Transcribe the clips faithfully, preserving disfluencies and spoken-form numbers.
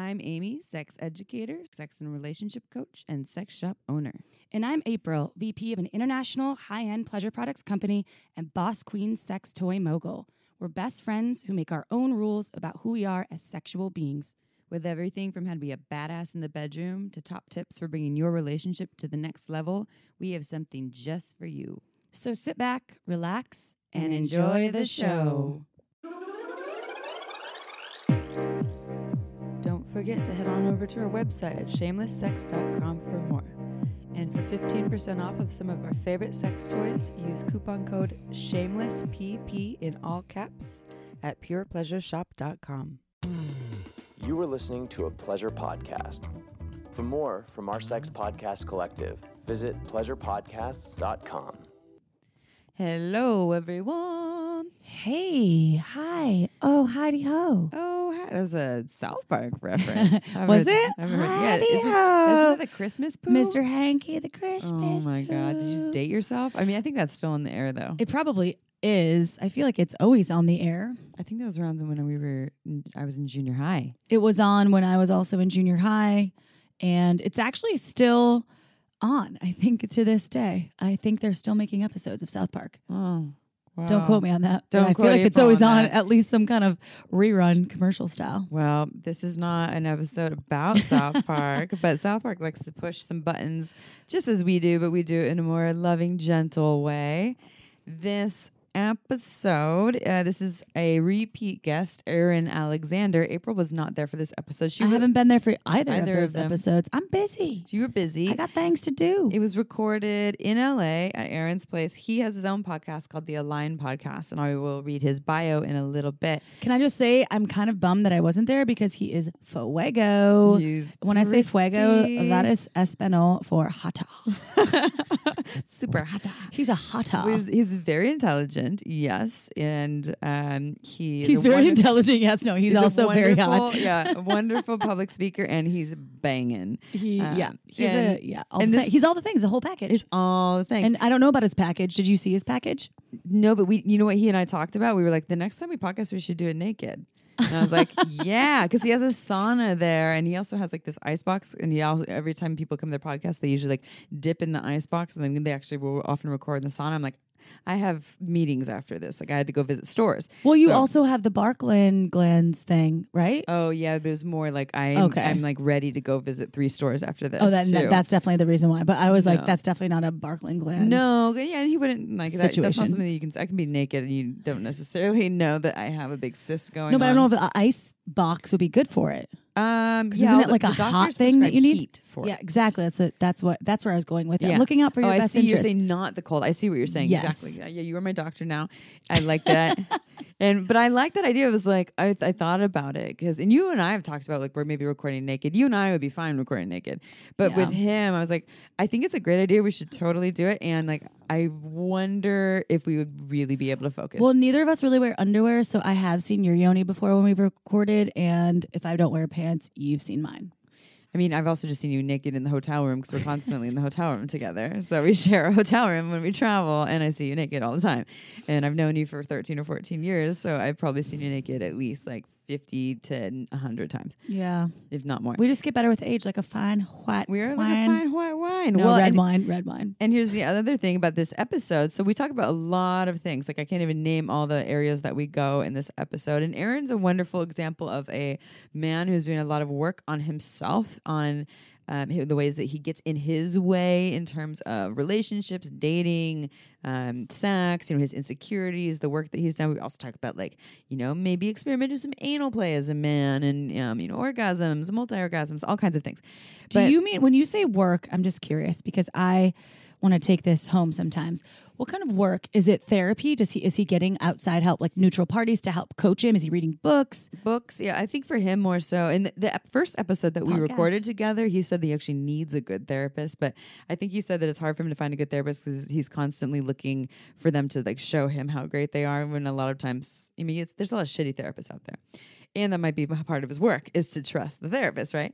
I'm Amy, sex educator, sex and relationship coach, and sex shop owner. And I'm April, V P of an international high-end pleasure products company and boss queen sex toy mogul. We're best friends who make our own rules about who we are as sexual beings. With everything from how to be a badass in the bedroom to top tips for bringing your relationship to the next level, we have something just for you. So sit back, relax, and, And enjoy, enjoy the the show. Don't forget to head on over to our website at shameless sex dot com for more. And for fifteen percent off of some of our favorite sex toys, use coupon code SHAMELESSPP in all caps at pure pleasure shop dot com. You are listening to a Pleasure Podcast. For more from our Sex Podcast Collective, visit pleasure podcasts dot com. Hello, everyone. Hey, hi. Oh, hidey ho. Oh, hi. That was a South Park reference. Was it? I remember, yeah, Hidey isn't, ho. isn't that the Christmas poo? Mister Hanky, the Oh Christmas my God. Did you just poo. date yourself? I mean, I think that's still in the air, though. It probably is. I feel like it's always on the air. I think that was around when we were, in, I was in junior high. It was on when I was also in junior high, and it's actually still on, I think, to this day. I think they're still making episodes of South Park. Oh, wow. Don't quote me on that. Don't but I quote feel like you it's always on on that. at least some kind of rerun commercial style. Well, this is not an episode about South Park, but South Park likes to push some buttons just as we do, but we do it in a more loving, gentle way. This episode, uh, this is a repeat guest, Erin Alexander. April was not there for this episode. She I wa- haven't been there for either, Either of of those them. episodes. I'm busy. You were busy. I got things to do. It was recorded in L A at Aaron's place. He has his own podcast called The Align Podcast, and I will read his bio in a little bit. Can I just say I'm kind of bummed that I wasn't there because he is fuego. He's When I say fuego, pretty. that is Espanol for hata. Super hot. He's a hata. He's, he's very intelligent, yes, and um, he is He's a very wonder- intelligent. Yes, no, he's, a also very hot. wonderful- yeah, a wonderful public speaker, and he's banging. He, Um, yeah, he's and- a, yeah. All and the this- thi- he's all the things, the whole package. It's all the things. And I don't know about his package. Did you see his package? No, but we, you know what he and I talked about? We were like, the next time we podcast, we should do it naked. And I was like, yeah, because he has a sauna there, and he also has like this ice box. And he also, every time people come to their podcast, they usually like dip in the ice box, and then they actually will often record in the sauna. I'm like, I have meetings after this. Like I had to go visit stores. Well, you So- also have the Barkland Glens thing, right? Oh yeah, but it was more like I Okay. I'm like ready to go visit three stores after this. Oh, that, too. that's definitely the reason why. But I was like, No. that's definitely not a Barkland Glens. No, yeah, he wouldn't like that. That's not Situation. something that you can. I can be naked and you don't necessarily know that I have a big cyst going. No, but I on. don't know if the ice box would be good for it. Um, 'Cause yeah, isn't it the- like a the doctors hot thing that prescribe you need? heat for Yeah, it. exactly. That's what. That's what. That's where I was going with it. Yeah. I'm looking out for your oh, best I see. interest. You're saying not the cold. I see what you're saying. Yes. Exactly. Yeah, yeah, you are my doctor now. I like that. and but I like that idea. It was like I, I thought about it because, and you and I have talked about like we're maybe recording naked. You and I would be fine recording naked, but Yeah. with him, I was like, I think it's a great idea. We should totally do it. And like, I wonder if we would really be able to focus. Well, neither of us really wear underwear, so I have seen your yoni before when we've recorded, and if I don't wear pants, you've seen mine. I mean, I've also just seen you naked in the hotel room because we're constantly in the hotel room together. So we share a hotel room when we travel, and I see you naked all the time. And I've known you for thirteen or fourteen years, so I've probably seen you naked at least like fifty to one hundred times, Yeah, if not more. we just get better with age, like a fine white. We are like wine. a fine white wine. No, well, red and, wine, red wine. and here's the other thing about this episode. So we talk about a lot of things. Like I can't even name all the areas that we go in this episode. And Aaron's a wonderful example of a man who's doing a lot of work on himself, on um, the ways that he gets in his way in terms of relationships, dating, um, sex, you know, his insecurities, the work that he's done. We also talk about like, you know, maybe experiment with some anal play as a man and, um, you know, orgasms, multi-orgasms, all kinds of things. Do But- you mean when you say work? I'm just curious because I want to take this home sometimes. What kind of work is it? Therapy? Does he is he getting outside help, like neutral parties to help coach him? Is he reading books? Books, yeah, I think for him more so. In the, the ep- first episode that we Podcast. recorded together, he said that he actually needs a good therapist. But I think he said that it's hard for him to find a good therapist because he's constantly looking for them to like show him how great they are. When a lot of times, I mean, it's, there's a lot of shitty therapists out there, and that might be part of his work is to trust the therapist, right?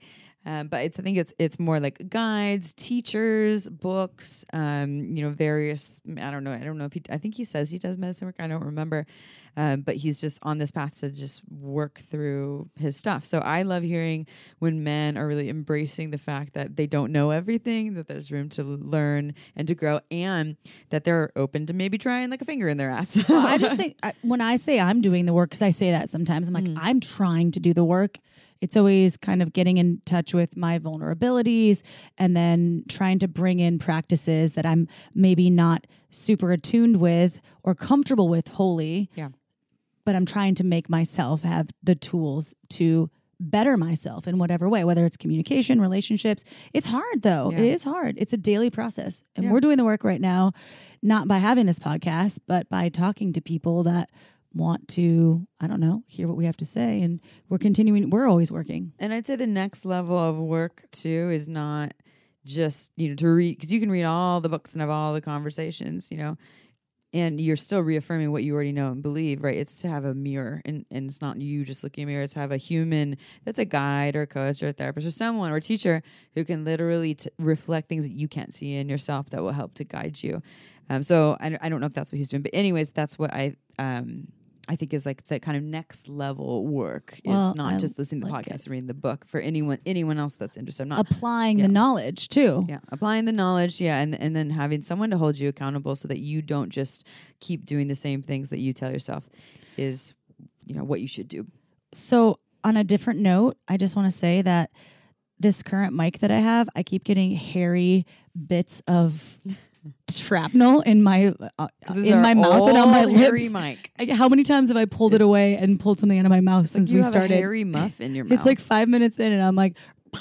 Um, but it's I think it's it's more like guides, teachers, books, um, you know, various. I don't know. I don't know if he. I think he says he does medicine work. I don't remember, um, but he's just on this path to just work through his stuff. So I love hearing when men are really embracing the fact that they don't know everything, that there's room to learn and to grow, and that they're open to maybe trying like a finger in their ass. Well, I just think I, when I say I'm doing the work, because I say that sometimes, I'm like, Mm. I'm trying to do the work. It's always kind of getting in touch with my vulnerabilities and then trying to bring in practices that I'm maybe not super attuned with or comfortable with wholly. Yeah. But I'm trying to make myself have the tools to better myself in whatever way, whether it's communication, relationships. It's hard though. Yeah. It is hard. It's a daily process. And Yeah. we're doing the work right now, not by having this podcast, but by talking to people that want to, I don't know, hear what we have to say. And we're continuing, we're always working. And I'd say the next level of work too is not just, you know, to read, because you can read all the books and have all the conversations, you know, and you're still reaffirming what you already know and believe, right? It's to have a mirror, and, and it's not you just looking in a mirror. It's to have a human that's a guide or a coach or a therapist or someone or a teacher who can literally t- reflect things that you can't see in yourself that will help to guide you. Um, so I, I don't know if that's what he's doing, but anyways, that's what I um, I think is like the kind of next level work Well, is not I just listening to the like podcast it. and reading the book for anyone anyone else that's interested. I'm not Applying yeah. the knowledge too. yeah, applying the knowledge, yeah, and and then having someone to hold you accountable so that you don't just keep doing the same things that you tell yourself is, you know, what you should do. So on a different note, I just want to say that this current mic that I have, I keep getting hairy bits of shrapnel in my uh, This is in our my mouth and on my old hairy lips. mic. I, how many times have I pulled it away and pulled something out of my mouth since You we have started? a hairy muff in your mouth. It's like five minutes in, and I'm like,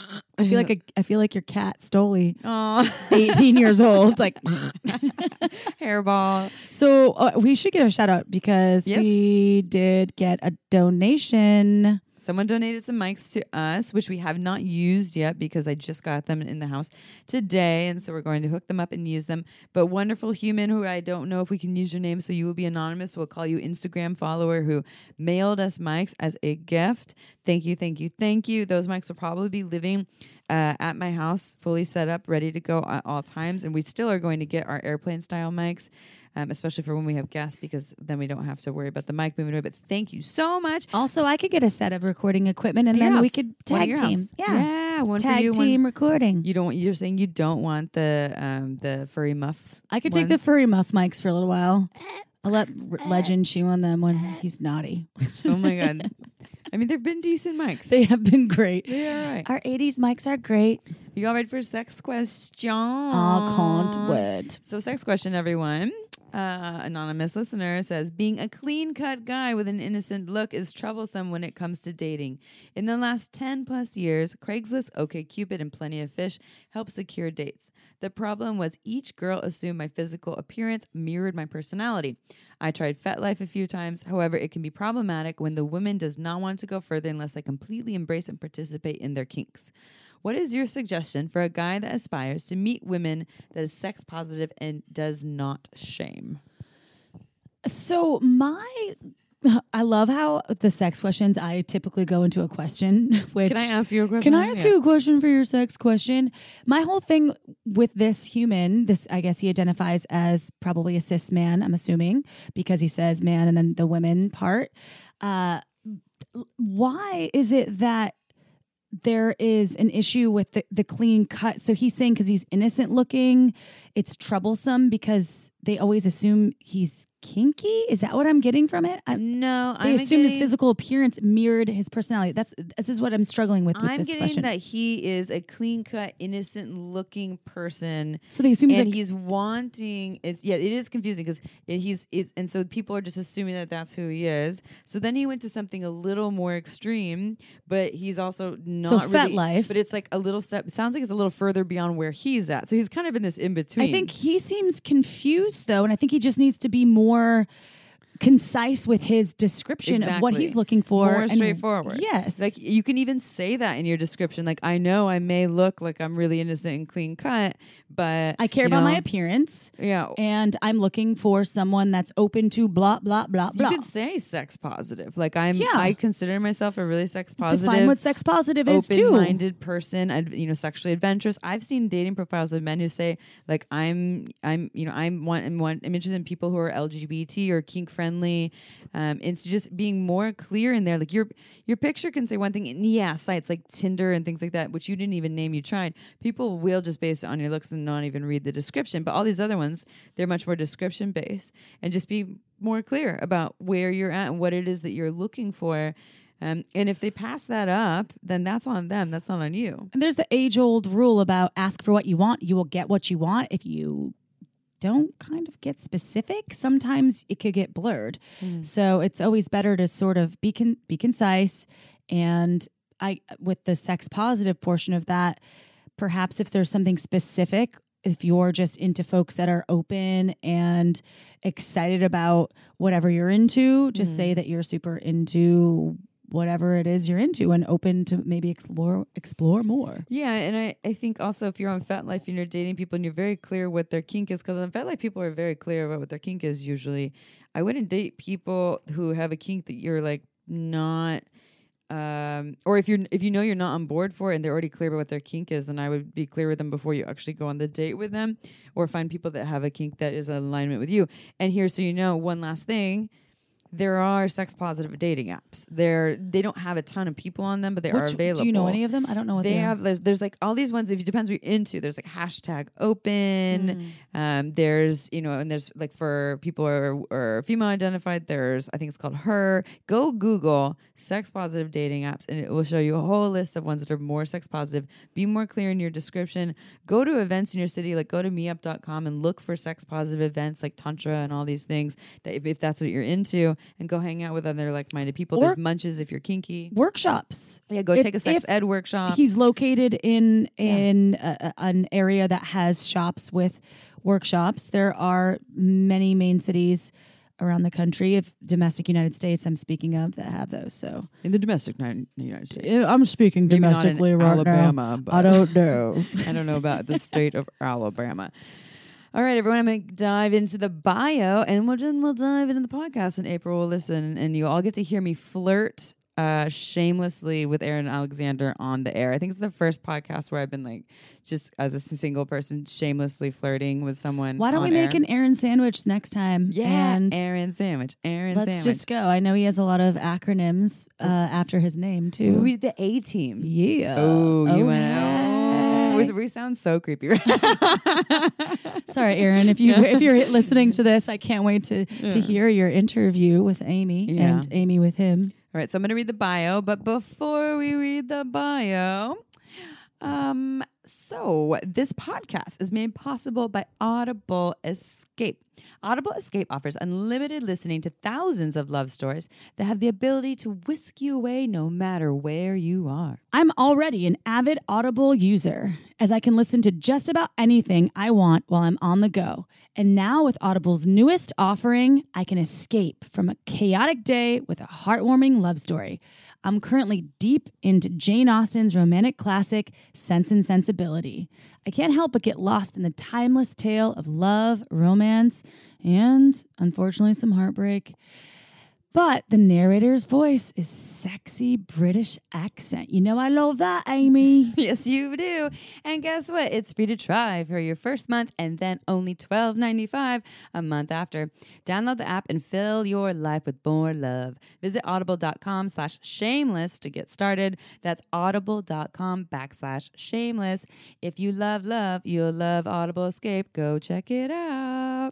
I feel like a, I feel like your cat Stoli, oh, eighteen years old. Like, hairball. so uh, we should give a shout out because Yes. we did get a donation. Someone donated some mics to us, which we have not used yet because I just got them in the house today. And so we're going to hook them up and use them. But wonderful human who I don't know if we can use your name, so you will be anonymous. So we'll call you Instagram follower who mailed us mics as a gift. Thank you, thank you, thank you. Those mics will probably be living uh, at my house, fully set up, ready to go at all times. And we still are going to get our airplane style mics. Um, especially for when we have guests, because then we don't have to worry about the mic moving away. But thank you so much. Also, I could get a set of recording equipment, and At your then we house. could One at tag your team. house. Yeah, yeah, one for tag you, team one. recording. You don't. You're saying you don't want the um the furry muff. I could take the ones? furry muff mics for a little while. I'll let R- Legend chew on them when he's naughty. Oh my god! I mean, they've been decent mics. They have been great. They are right. Our eighties mics are great. You all ready for a sex question? I can't wait. So, sex question, everyone. Uh, anonymous listener says, being a clean-cut guy with an innocent look is troublesome when it comes to dating. In the last ten plus years, Craigslist, OkCupid, and Plenty of Fish helped secure dates. The problem was each girl assumed my physical appearance mirrored my personality. I tried FetLife a few times. However, it can be problematic when the woman does not want to go further unless I completely embrace and participate in their kinks. What is your suggestion for a guy that aspires to meet women that is sex positive and does not shame? So my, I love how the sex questions, I typically go into a question. Which Can I ask you a question? Can I ask Yeah. you a question for your sex question? My whole thing with this human, this I guess he identifies as probably a cis man, I'm assuming, because he says man and then the women part. Uh, why is it that there is an issue with the, the clean cut? So he's saying because he's innocent looking, it's troublesome because they always assume he's kinky. Is that what I'm getting from it? I, No, they I'm assume his getting- physical appearance mirrored his personality. That's this is what I'm struggling with with I'm this getting question. that he is a clean-cut, innocent-looking person. So they assume he's and like, he's wanting it's yeah it is confusing because it, he's it's and so people are just assuming that that's who he is. So then he went to something a little more extreme, but he's also not really FetLife. but it's like a little step. It sounds like it's a little further beyond where he's at. So he's kind of in this in between. I think he seems confused though, and I think he just needs to be more concise with his description of what Exactly. he's looking for. More and- straightforward. Yes. Like you can even say that in your description. Like, I know I may look like I'm really innocent and clean cut, but I care you about my know, appearance. Yeah. And I'm looking for someone that's open to blah, blah, blah, You blah. could say sex positive. Like I'm, Yeah. I consider myself a really sex positive, Define what sex positive is too. open-minded person. I'd, you know, sexually adventurous. I've seen dating profiles of men who say like I'm, I'm, you know, I'm one, I'm one. I'm interested in people who are L G B T or kink friendly. Um, and so just being more clear in there. Like your your picture can say one thing, and yeah, sites like Tinder and things like that, which you didn't even name. You tried. People will just base it on your looks and not even read the description. But all these other ones, they're much more description based, and just be more clear about where you're at and what it is that you're looking for. Um, and if they pass that up, then that's on them. That's not on you. And there's the age old rule about ask for what you want, you will get what you want. If you don't kind of get specific, sometimes it could get blurred. Mm. So it's always better to sort of be con- be concise. And I, with the sex positive portion of that, perhaps if there's something specific, if you're just into folks that are open and excited about whatever you're into, just Mm. say that you're super into whatever it is you're into and open to maybe explore explore more. Yeah, and I, I think also if you're on FetLife and you're dating people and you're very clear what their kink is, because on FetLife people are very clear about what their kink is usually. I wouldn't date people who have a kink that you're like not, um, or if you're if you know you're not on board for it and they're already clear about what their kink is, then I would be clear with them before you actually go on the date with them, or find people that have a kink that is in alignment with you. And here, so you know, one last thing. There are sex positive dating apps. They're they don't have a ton of people on them, but they are Which- available. Do you know any of them? I don't know what They they, have there's, there's like all these ones. If it depends what you're into, there's like hashtag open. Um, there's you know, and there's like for people who are, are female identified. There's I think it's called Her. Go Google sex positive dating apps, and it will show you a whole list of ones that are more sex positive. Be more clear in your description. Go to events in your city, like go to meetup dot com and look for sex positive events like tantra and all these things. That if, if that's what you're into, and go hang out with other like-minded people. Or- There's Munches if you're kinky. workshops. Yeah, go If- take a sex if ed workshop. He's located in in a, a- an area that has shops with workshops. There are many main cities around the country, if domestic United States I'm speaking of, that have those. So in the domestic ni- United States. I'm speaking Maybe not in domestically right Alabama, now. but I don't know. I don't know about the state of Alabama. All right, everyone, I'm going to dive into the bio, and we'll, then we'll dive into the podcast, and April will listen, and you all get to hear me flirt uh, shamelessly with Erin Alexander on the air. I think it's the first podcast where I've been like, just as a single person, shamelessly flirting with someone. Why don't we on make air. an Aaron sandwich next time? Yeah, and Aaron sandwich. Aaron let's sandwich. just go. I know he has a lot of acronyms uh, after his name too. We the A team. Yeah. Oh, you went. hey. Oh, we, we sound so creepy right now. Sorry, Aaron. If you if you're listening to this, I can't wait to to hear your interview with Amy Yeah. and Amy with him. All right, so I'm going to read the bio, but before we read the bio, um, so this podcast is made possible by Audible Escape. Audible Escape offers unlimited listening to thousands of love stories that have the ability to whisk you away no matter where you are. I'm already an avid Audible user, as I can listen to just about anything I want while I'm on the go. And now with Audible's newest offering, I can escape from a chaotic day with a heartwarming love story. I'm currently deep into Jane Austen's romantic classic, Sense and Sensibility. I can't help but get lost in the timeless tale of love, romance, and unfortunately some heartbreak. But the narrator's voice is sexy British accent. You know I love that, Amy. Yes, you do. And guess what? It's free to try for your first month and then only twelve ninety-five a month after. Download the app and fill your life with more love. Visit audible.com slash shameless to get started. That's audible.com backslash shameless. If you love love, you'll love Audible Escape. Go check it out.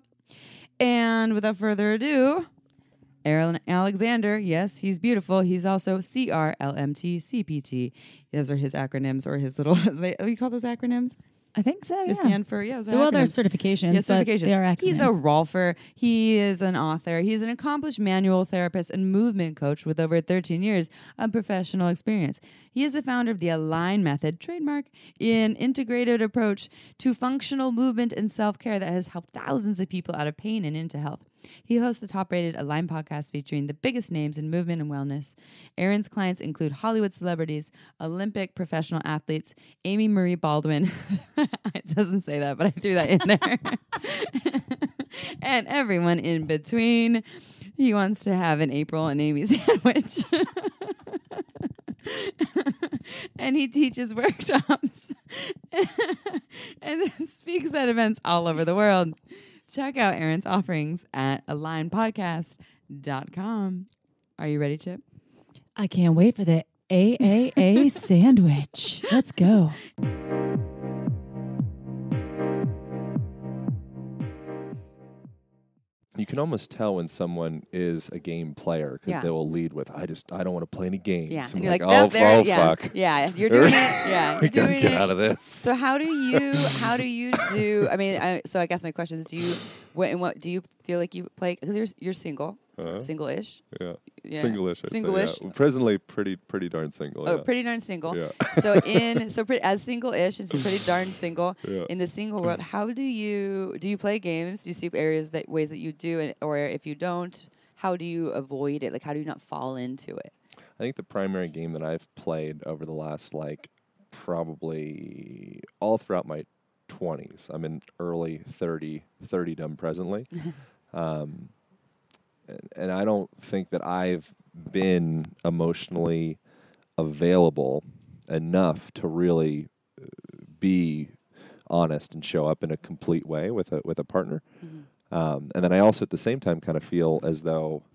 And without further ado, Aaron Alexander, yes, he's beautiful. He's also C R L M T C P T. Those are his acronyms or his little, what do you call those acronyms? I think so. They Yeah. stand for yeah. those are Well, they're acronyms. certifications. Yeah, but certifications. They are He's a acronyms. rolfer. He is an author. He's an accomplished manual therapist and movement coach with over thirteen years of professional experience. He is the founder of the Align Method, trademark, an integrated approach to functional movement and self-care that has helped thousands of people out of pain and into health. He hosts the top-rated Align podcast featuring the biggest names in movement and wellness. Aaron's clients include Hollywood celebrities, Olympic professional athletes, Amy Marie Baldwin. It doesn't say that, but I threw that in there. And everyone in between. He wants to have an April and Amy sandwich. And he teaches workshops and speaks at events all over the world. Check out Aaron's offerings at align podcast dot com. Are you ready, Chip? I can't wait for the A A A sandwich. Let's go. You can almost tell when someone is a game player because Yeah. they will lead with, "I just, I don't want to play any games." Yeah. And And you're you're like, like, "Oh, "Nope, there- oh, yeah. fuck." Yeah, you're doing it. Yeah, We you're gotta doing get it. out of this. So how do you how do you do? I mean, I, so I guess my question is: Do you what and what do you feel like you play? Because you're you're single, Uh-huh. single-ish. Yeah. Yeah. Single-ish. I'd say, Single-ish? yeah. Presently, pretty, pretty darn single. Oh, yeah. pretty darn single. Yeah. So in so pretty, as single-ish and so pretty darn single Yeah. in the single world, how do you do you play games? Do you see areas that ways that you do, and or if you don't, how do you avoid it? Like how do you not fall into it? I think the primary game that I've played over the last, like, probably all throughout my twenties. I'm in early thirty, thirty-dom presently. um, and, and I don't think that I've been emotionally available enough to really uh, be honest and show up in a complete way with a with a partner. Mm-hmm. Um, and then I also at the same time kind of feel as though,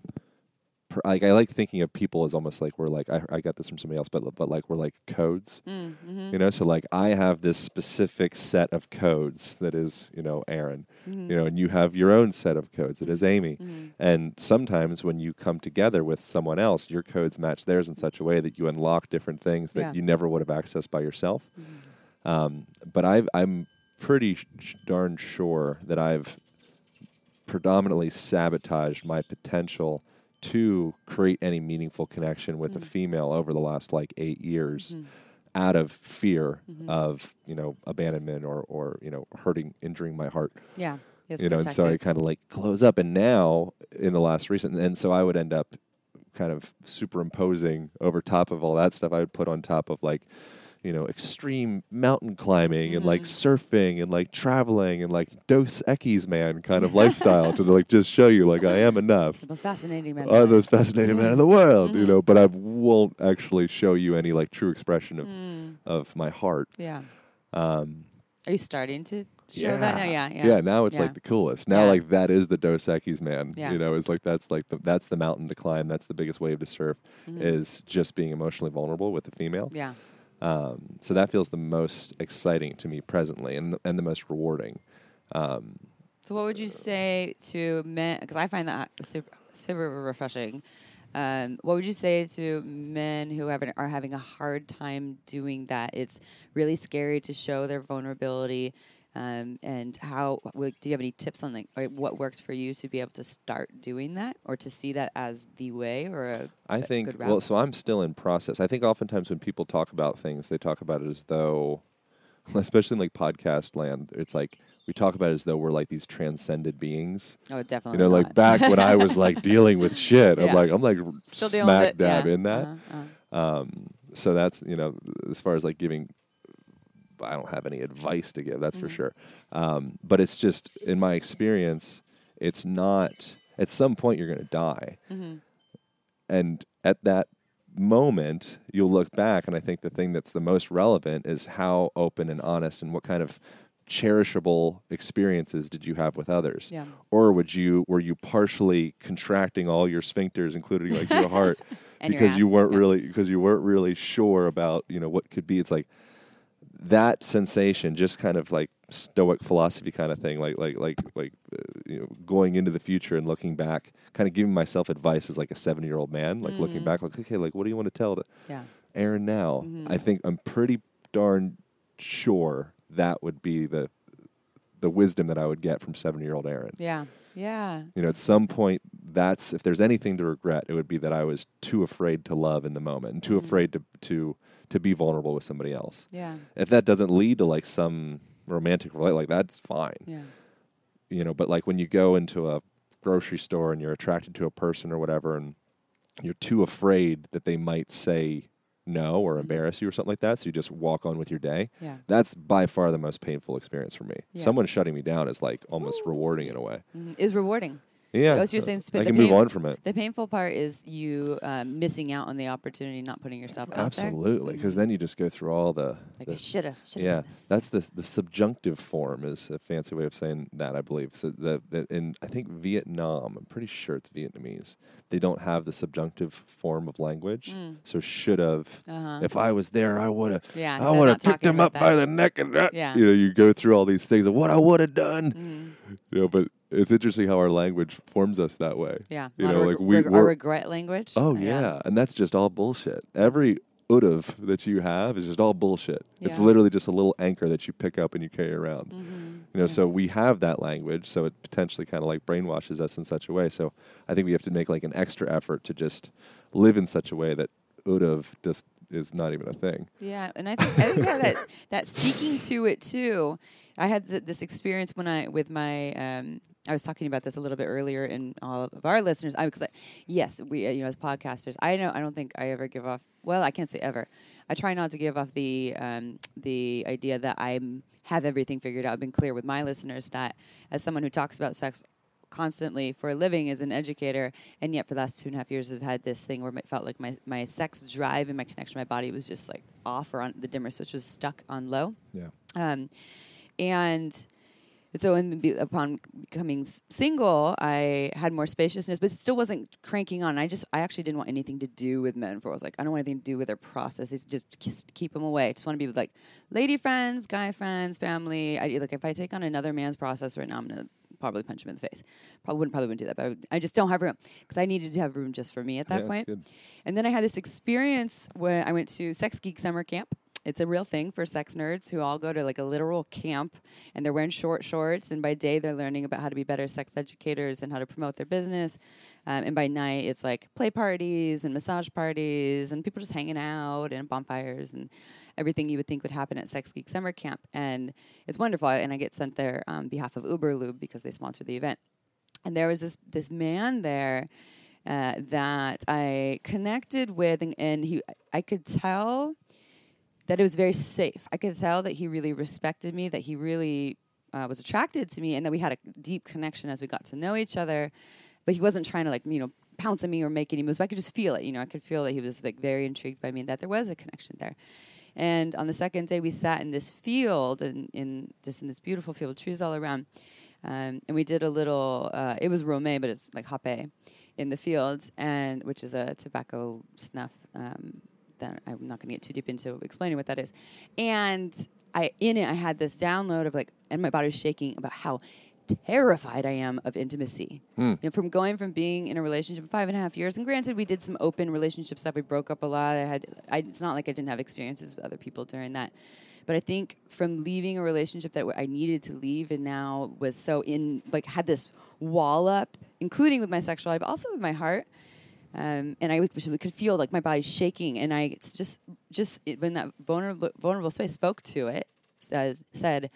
pr- like I like thinking of people as almost like we're like I, I got this from somebody else, but but like we're like codes, Mm-hmm. you know. So like I have this specific set of codes that is, you know, Aaron, Mm-hmm. you know, and you have your own set of codes that is Amy. Mm-hmm. And sometimes when you come together with someone else, your codes match theirs in such a way that you unlock different things that Yeah. you never would have accessed by yourself. Mm-hmm. Um, but I've, I'm pretty sh- darn sure that I've predominantly sabotaged my potential to create any meaningful connection with Mm. a female over the last like eight years Mhm. out of fear Mhm. of, you know, abandonment or, or, you know, hurting, injuring my heart, Yeah. It's you know, and so I protective. kind of like close up. And now in the last recent, and so I would end up kind of superimposing over top of all that stuff. I would put on top of like, you know, extreme mountain climbing and like Mhm. surfing and like traveling and like Dos Equis man kind of lifestyle to like just show you like I am enough. The most fascinating man. I'm the most fascinating man in the world, you Mhm. know, but I won't actually show you any like true expression of, Mm, of my heart. yeah. Um, Are you starting to show that now? Yeah. Yeah. Yeah, now it's Yeah. like the coolest. Now, Yeah. like that is the Dos Equis man. Yeah. You know, it's like that's like the, that's the mountain to climb. That's the biggest wave to surf. Mhm. Is just being emotionally vulnerable with a female. Yeah. Um, so that feels the most exciting to me presently, and the, and the most rewarding. Um, So what would you say to men? Because I find that super, super refreshing. Um, what would you say to men who have, are having a hard time doing that? It's really scary to show their vulnerability. Um, and how like, do you have any tips on like or what worked for you to be able to start doing that, or to see that as the way, or a I a think, good route? well, so I'm still in process. I think oftentimes when people talk about things, they talk about it as though, especially in like podcast land, it's like we talk about it as though we're like these transcended beings. Oh, definitely. You know, like not. back when I was like dealing with shit, I'm Yeah. like, I'm like Still dealing with smack it, dab yeah. in that. Uh-huh, uh-huh. Um, so that's, you know, as far as like giving, I don't have any advice to give, that's for Mhm. sure. Um, but it's just, in my experience, it's not, at some point you're going to die. Mhm. And at that moment, you'll look back, and I think the thing that's the most relevant is how open and honest and what kind of cherishable experiences did you have with others? Yeah. Or would you were you partially contracting all your sphincters, including like your heart, And your because you ass, weren't yeah. really because you weren't really sure about, you know, what could be? It's like that sensation, just kind of like stoic philosophy kind of thing, like like like like uh, you know, going into the future and looking back, kind of giving myself advice as like a seventy year old man, like looking Mhm. back, like, okay, like what do you want to tell to Yeah. Aaron now? Mhm. I think I'm pretty darn sure that would be the the wisdom that I would get from seventy-year-old Aaron. Yeah. Yeah. You know, at some point, that's if there's anything to regret, it would be that I was too afraid to love in the moment and too Mm. afraid to to to be vulnerable with somebody else. Yeah. If that doesn't lead to like some romantic relate, like that's fine. Yeah. You know, but like when you go into a grocery store and you're attracted to a person or whatever, and you're too afraid that they might say no or Mhm. embarrass you or something like that, so you just walk on with your day. Yeah. That's by far the most painful experience for me. Yeah. Someone shutting me down is like almost Ooh. rewarding in a way. Mhm. Is rewarding. Yeah, Oh, so you're saying spit I the can move pain- on from it. The painful part is you um, missing out on the opportunity, not putting yourself out there. Absolutely, because Mhm. then you just go through all the, Like the I shoulda, shoulda yeah. done this. That's the the subjunctive form is a fancy way of saying that, I believe. So the, the in I think Vietnam, I'm pretty sure it's Vietnamese. They don't have the subjunctive form of language. Mm. So should have. Uh-huh. If I was there, I would have. Yeah, I they're would have not picked talking him about up by that. the neck and that. Yeah. You know, you go through all these things of what I would have done. Mhm. You know, but it's interesting how our language forms us that way. Yeah. You A lot know, of like reg- we reg- our we're- regret language. Oh yeah. and that's just all bullshit. Every udav that you have is just all bullshit. It's Yeah. literally just a little anchor that you pick up and you carry around. Mhm. You know, so we have that language, so it potentially kind of like brainwashes us in such a way. So I think we have to make like an extra effort to just live in such a way that udav just is not even a thing. Yeah, and I think I think that, that that speaking to it too. I had th- this experience when I with my. Um, I was talking about this a little bit earlier in all of our listeners. I was like, yes, we uh, you know as podcasters, I know I don't think I ever give off. Well, I can't say ever. I try not to give off the um, the idea that I have everything figured out. I've been clear with my listeners that as someone who talks about sex constantly for a living as an educator, and yet for the last two and a half years I've had this thing where it felt like my, my sex drive and my connection to my body was just like off, or on the dimmer switch was stuck on low. Yeah. Um, and so in, be, upon becoming s- single, I had more spaciousness, but it still wasn't cranking on. I just, I actually didn't want anything to do with men. For I was like, I don't want anything to do with their process. It's just, just keep them away. I just want to be with like lady friends, guy friends, family. I like if I take on another man's process right now, I'm gonna probably punch him in the face. Probably wouldn't probably wouldn't do that, but I, would, I just don't have room because I needed to have room just for me at that Yeah, point. that's good. And then I had this experience when I went to Sex Geek Summer Camp. It's a real thing for sex nerds who all go to like a literal camp, and they're wearing short shorts, and by day they're learning about how to be better sex educators and how to promote their business. Um, and by night it's like play parties and massage parties and people just hanging out and bonfires and everything you would think would happen at Sex Geek Summer Camp. And it's wonderful. And I get sent there on behalf of Uberlube because they sponsor the event. And there was this this man there uh, that I connected with, and, and he I could tell that it was very safe. I could tell that he really respected me, that he really uh, was attracted to me, and that we had a deep connection as we got to know each other. But he wasn't trying to like you know pounce on me or make any moves. But I could just feel it. You know, I could feel that he was like very intrigued by me, and that there was a connection there. And on the second day, we sat in this field, and in just in this beautiful field, trees all around. Um, and we did a little. Uh, it was Rome, but it's like hape in the fields, and which is a tobacco snuff. Um, that I'm not going to get too deep into explaining what that is. And I in it, I had this download of like, and my body was shaking about how terrified I am of intimacy. Hmm. You know, from going from being in a relationship for five and a half years, and granted, we did some open relationship stuff. We broke up a lot. I had. I, it's not like I didn't have experiences with other people during that. But I think from leaving a relationship that I needed to leave, and now was so in, like, had this wall up, including with my sexuality, but also with my heart. Um, and I would, could feel like my body shaking, and I it's just just it, when that vulnerable vulnerable space spoke to it, says said,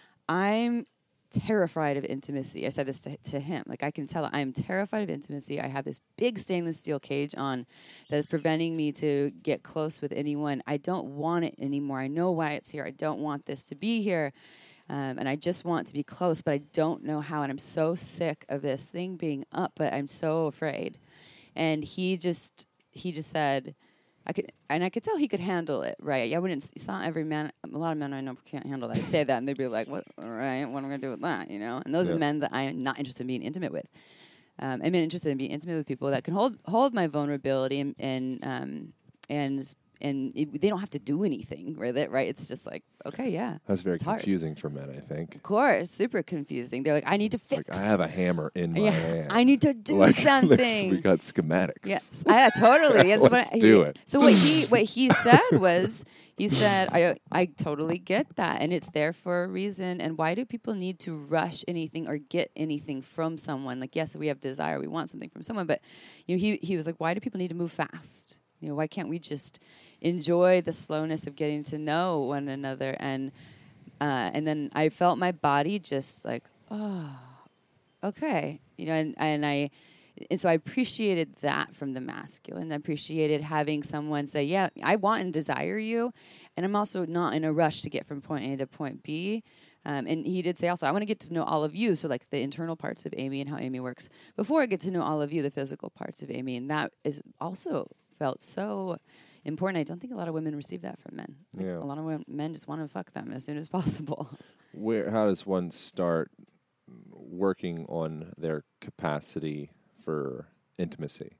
"I'm terrified of intimacy." I said this to, to him, like I can tell I'm terrified of intimacy. I have this big stainless steel cage on that is preventing me to get close with anyone. I don't want it anymore. I know why it's here. I don't want this to be here. Um, and I just want to be close, but I don't know how. And I'm so sick of this thing being up, but I'm so afraid. And he just he just said, I could, and I could tell he could handle it, right? I wouldn't. It's not every man. A lot of men I know can't handle that. I'd say that, and they'd be like, "What? All right, what am I gonna do with that?" You know. And those Yeah. are the men that I am not interested in being intimate with. Um, I'm interested in being intimate with people that can hold hold my vulnerability and and um, and and it, they don't have to do anything with it, right? It's just like, okay, yeah. That's very it's hard. confusing for men, I think. Of course, super confusing. They're like, I need to fix. Like, I have a hammer in my yeah, hand. I need to do like, something. We got schematics. Yes, yeah, totally. That's Let's what do he, it. So what he what he said was, he said, I I totally get that, and it's there for a reason. And why do people need to rush anything or get anything from someone? Like, yes, we have desire, we want something from someone, but you know, he he was like, why do people need to move fast? You know, why can't we just enjoy the slowness of getting to know one another? And uh, and then I felt my body just like, oh, okay, you know, and and I. And so I appreciated that from the masculine. I appreciated having someone say, yeah, I want and desire you. And I'm also not in a rush to get from point A to point B. Um, and he did say also, I want to get to know all of you. So like the internal parts of Amy and how Amy works before I get to know all of you, the physical parts of Amy. And that is also felt so important. I don't think a lot of women receive that from men. Like Yeah. A lot of women, men just want to fuck them as soon as possible. Where? How does one start working on their capacity for intimacy?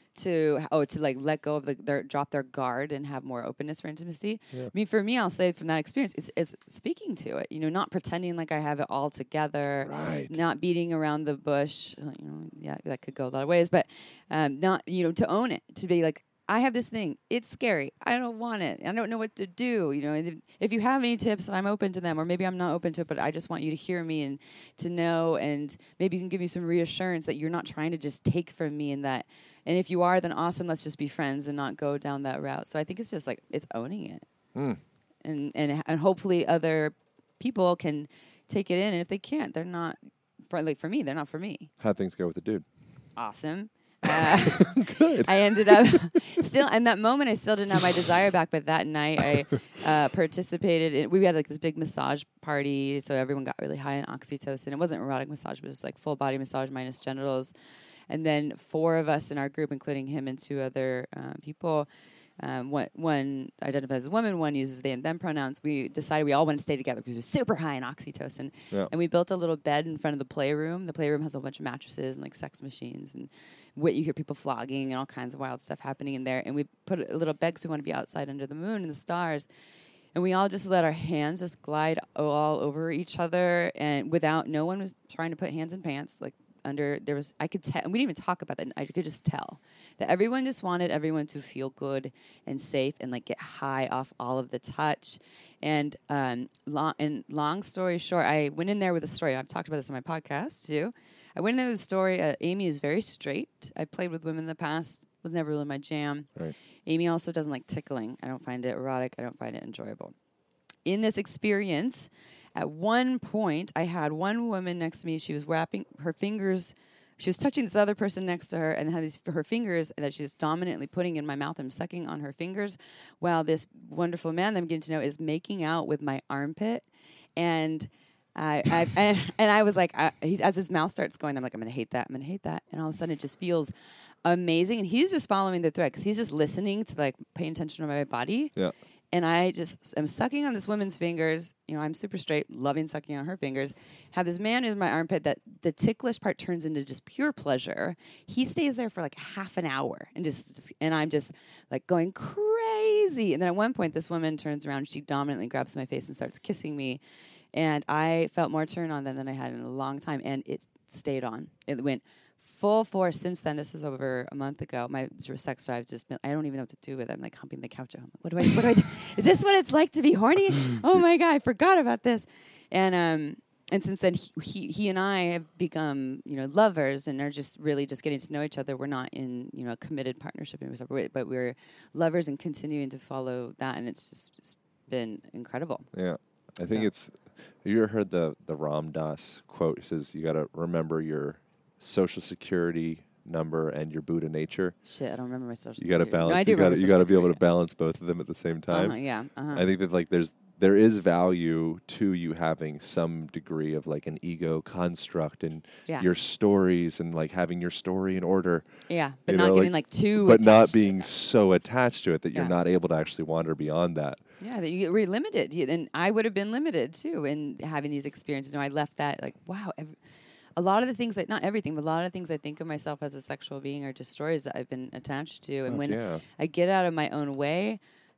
To oh to like let go of the their drop their guard and have more openness for intimacy. Yeah. I mean, for me, I'll say from that experience is is speaking to it. You know, not pretending like I have it all together. Right. Not beating around the bush. You know, yeah, that could go a lot of ways. But um, not you know to own it. To be like, I have this thing. It's scary. I don't want it. I don't know what to do. You know, and if you have any tips, I'm open to them. Or maybe I'm not open to it, but I just want you to hear me and to know. And maybe you can give me some reassurance that you're not trying to just take from me, and that. And if you are, then awesome. Let's just be friends and not go down that route. So I think it's just like it's owning it, Mm. and and and hopefully other people can take it in. And if they can't, they're not for like for me. They're not for me. How'd things go with the dude? Awesome. Uh, Good. I ended up still, in that moment, I still didn't have my desire back. But that night, I uh, participated in, we had like this big massage party. So everyone got really high on oxytocin. It wasn't erotic massage, but it was like full body massage minus genitals. And then four of us in our group, including him and two other uh, people, um, one, one identifies as a woman, one uses they and them pronouns. We decided we all want to stay together because we were super high in oxytocin. Yeah. And we built a little bed in front of the playroom. The playroom has a bunch of mattresses and like sex machines, and what you hear people flogging and all kinds of wild stuff happening in there. And we put a little bed because we want to be outside under the moon and the stars. And we all just let our hands just glide all over each other, and without, no one was trying to put hands in pants. Like under, there was, I could tell, and we didn't even talk about that. I could just tell that everyone just wanted everyone to feel good and safe and like get high off all of the touch. And um, long, and long story short, I went in there with a story. I've talked about this on my podcast too. I went in there with a story. Uh, Amy is very straight. I played with women in the past. Was never really my jam. Right. Amy also doesn't like tickling. I don't find it erotic. I don't find it enjoyable. In this experience, at one point, I had one woman next to me. She was wrapping her fingers. She was touching this other person next to her and had these her fingers that she was dominantly putting in my mouth and sucking on her fingers, while this wonderful man that I'm getting to know is making out with my armpit. And I, I and, and I was like, I, he, as his mouth starts going, I'm like, I'm going to hate that. I'm going to hate that. And all of a sudden, it just feels amazing. And he's just following the thread because he's just listening to like paying attention to my body. Yeah. And I just am sucking on this woman's fingers. You know, I'm super straight, loving sucking on her fingers. Have this man in my armpit that the ticklish part turns into just pure pleasure. He stays there for like half an hour, and just, just and I'm just like going crazy. And then at one point, this woman turns around. She dominantly grabs my face and starts kissing me. And I felt more turn on them than I had in a long time. And it stayed on. It went full force since then. This was over a month ago. My sex drive's just been, I don't even know what to do with it. I'm like humping the couch at home. What do I, what do I do? Is this what it's like to be horny? Oh my God, I forgot about this. And, um, and since then, he, he he and I have become, you know, lovers and are just really just getting to know each other. We're not in, you know, a committed partnership, but we're lovers and continuing to follow that. And it's just, just been incredible. Yeah. I think So. it's, have you ever heard the, the Ram Dass quote? It says, you got to remember your social security number and your Buddha nature. Shit, I don't remember my social You got to security. balance. No, I do you got remember to you got to social be able to security. balance both of them at the same time. Uh-huh, yeah. Uh-huh. I think that like there's there is value to you having some degree of like an ego construct and Yeah. your stories and like having your story in order. Yeah, but you not know, getting like, too but not attached to being that. so attached to it that you're Yeah. not able to actually wander beyond that. Yeah, that you get really limited. You- And I would have been limited too in having these experiences. You know, I left that like, wow. Every, a lot of the things that, not everything, but a lot of things I think of myself as a sexual being are just stories that I've been attached to. And Fuck when yeah. I get out of my own way,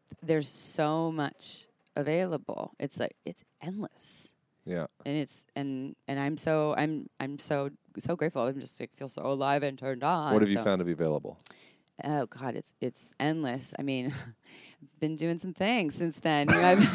there's so much available. It's like it's endless. Yeah. And it's and and I'm so I'm I'm so so grateful. I'm just like feel so alive and turned on. What have you so. found to be available? Oh God, it's it's endless. I mean, been doing some things since then. You know, I've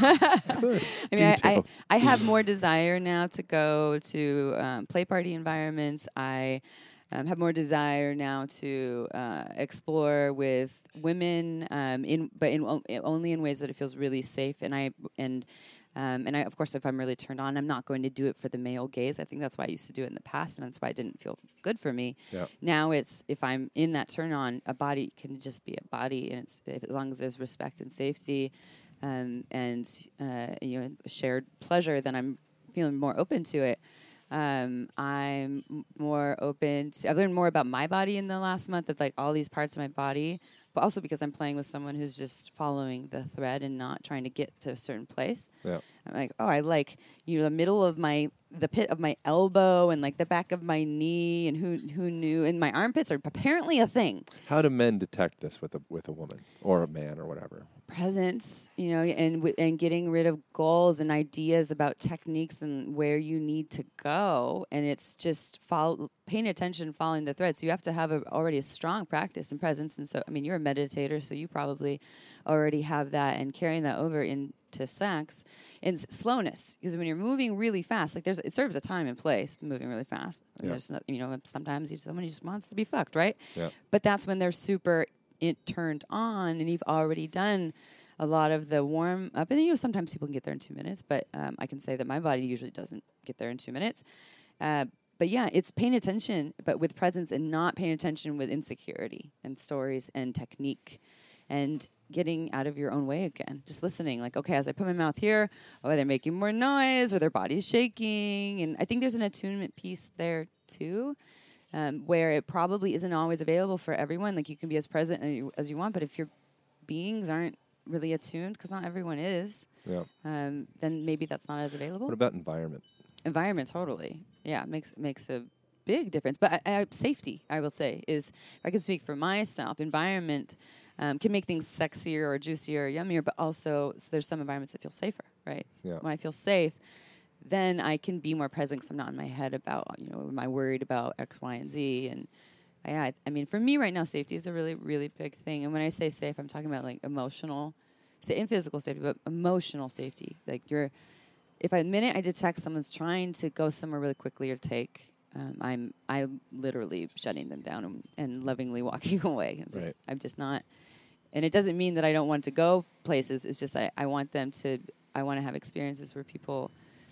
I mean, I, I I have more desire now to go to um, play party environments. I um, have more desire now to uh, explore with women, um, in but in o- only in ways that it feels really safe. And I and. Um, and I, of course, if I'm really turned on, I'm not going to do it for the male gaze. I think that's why I used to do it in the past, and that's why it didn't feel good for me. Yeah. Now it's if I'm in that turn on, a body can just be a body, and it's if, as long as there's respect and safety, um, and uh, you know, shared pleasure, then I'm feeling more open to it. Um, I'm m- more open to. I've learned more about my body in the last month of like all these parts of my body. But also because I'm playing with someone who's just following the thread and not trying to get to a certain place. Yeah. I'm like, oh, I like, you know, the middle of my, the pit of my elbow and like the back of my knee and who who knew, and my armpits are apparently a thing. How do men detect this with a with a woman or a man or whatever? Presence, you know, and w- and getting rid of goals and ideas about techniques and where you need to go, and it's just follow, paying attention, following the thread. So you have to have a, already a strong practice and presence. And so, I mean, you're a meditator, so you probably already have that, and carrying that over into sex and s- slowness, because when you're moving really fast, like there's it serves a time and place, moving really fast. And Yeah. there's not, you know, sometimes you, someone just wants to be fucked, right? Yeah. But that's when they're super it turned on, and you've already done a lot of the warm up. And you know, sometimes people can get there in two minutes, but um, I can say that my body usually doesn't get there in two minutes. Uh, but yeah, it's paying attention, but with presence, and not paying attention with insecurity and stories and technique, and getting out of your own way again. Just listening, like, okay, as I put my mouth here, oh, they're making more noise, or their body's shaking. And I think there's an attunement piece there too. Um, where it probably isn't always available for everyone. Like you can be as present as you, as you want, but if your beings aren't really attuned, because not everyone is, Yeah. um, then maybe that's not as available. What about environment? Environment, totally. Yeah, makes makes a big difference. But I, I, safety, I will say, is, if I can speak for myself, environment um, can make things sexier or juicier or yummier, but also so there's some environments that feel safer, right? So Yeah. when I feel safe, then I can be more present because I'm not in my head about, you know, am I worried about X, Y, and Z? And yeah, I, I mean, for me right now, safety is a really, really big thing. And when I say safe, I'm talking about like emotional, sa- and physical safety, but emotional safety. Like you're, if I, the minute I detect someone's trying to go somewhere really quickly or take, um, I'm, I'm literally shutting them down and, and lovingly walking away. It's just, Right. I'm just not, and it doesn't mean that I don't want to go places. It's just I, I want them to, I want to have experiences where people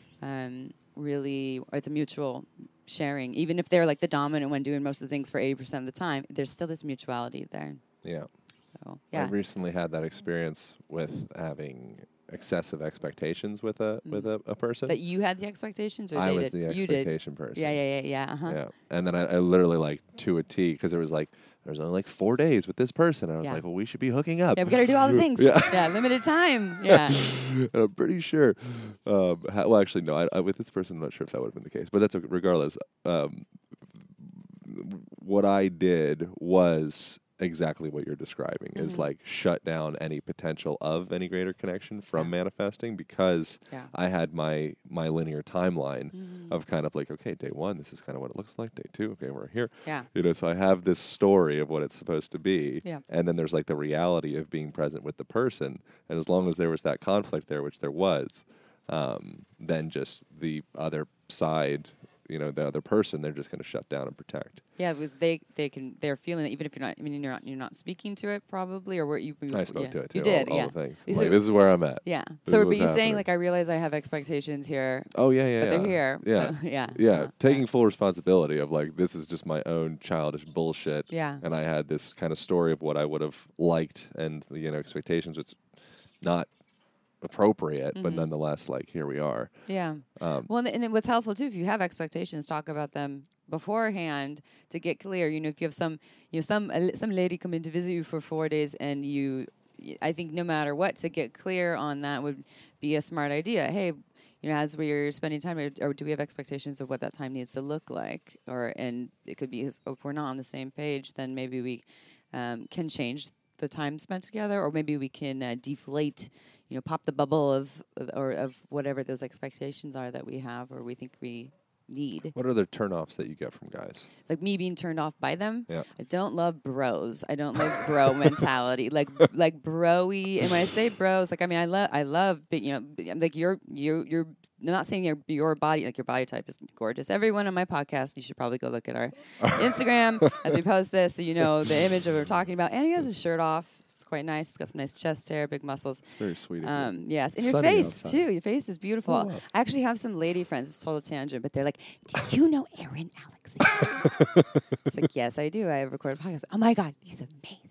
um, really, or it's a mutual sharing. Even if they're like the dominant one doing most of the things for eighty percent of the time, there's still this mutuality there. Yeah. So, I yeah. recently had that experience with having excessive expectations with a with a, a person. That you had the expectations, or I they was did? the You did. expectation person. Yeah, yeah, yeah, yeah. Uh-huh. Yeah. And then I, I literally like to a T, because there was like there was only like four days with this person. I was Yeah. like, well, we should be hooking up. Yeah, we got to do all the things. Yeah. yeah, limited time. Yeah. I'm pretty sure. Um, ha- well, actually, no. I, I, with this person, I'm not sure if that would have been the case, but that's okay. Regardless. Um, what I did was exactly what you're describing. Is Mhm. like shut down any potential of any greater connection from manifesting, because Yeah. I had my my linear timeline Mhm. of kind of like, okay, day one, this is kind of what it looks like. Day two, okay, we're here. Yeah. You know, so I have this story of what it's supposed to be. Yeah. And then there's like the reality of being present with the person. And as long as there was that conflict there, which there was, um, then just the other side, you know, the other person, they're just going to shut down and protect. Yeah, it was they. They can. They're feeling it, even if you're not. I mean, you're not. You're not speaking to it, probably, or were you? I spoke yeah. to it too. You did. all, all yeah. the things. Is Like, it- this is where I'm at. Yeah. This So, is but what's you saying happening. like, I realize I have expectations here, Oh yeah, yeah. but they're yeah. here. Yeah. So, yeah. Yeah, Uh, taking full responsibility of like, this is just my own childish bullshit. Yeah. And I had this kind of story of what I would have liked, and you know, expectations. It's not appropriate, but Mhm. nonetheless, like, here we are. Yeah. Um, Well, and, and then what's helpful too, if you have expectations, talk about them beforehand to get clear. You know, if you have some, you know, some uh, some lady come in to visit you for four days, and you, I think no matter what, to get clear on that would be a smart idea. Hey, you know, as we're spending time, or, or do we have expectations of what that time needs to look like? Or and it could be if we're not on the same page, then maybe we um, can change the time spent together, or maybe we can uh, deflate, you know, pop the bubble of or of whatever those expectations are that we have or we think we need. What are the turnoffs that you get from guys? Like me being turned off by them. Yeah. I don't love bros. I don't like bro mentality. Like like broy. And when I say bros, like I mean I love I love but you know b- like your you you're I'm not saying your your body like your body type is gorgeous. Everyone on my podcast, you should probably go look at our Instagram as we post this, so you know the image of what we're talking about. And he has his shirt off. It's quite nice. He's got some nice chest hair, big muscles. It's very sweet. of you. Um, yes, and your Sunny face outside. too. Your face is beautiful. Oh, wow. I actually have some lady friends. It's a total tangent, but they're like, "Do you know Aaron Alexander?" It's like, yes, I do. I recorded a podcast. Oh my god, he's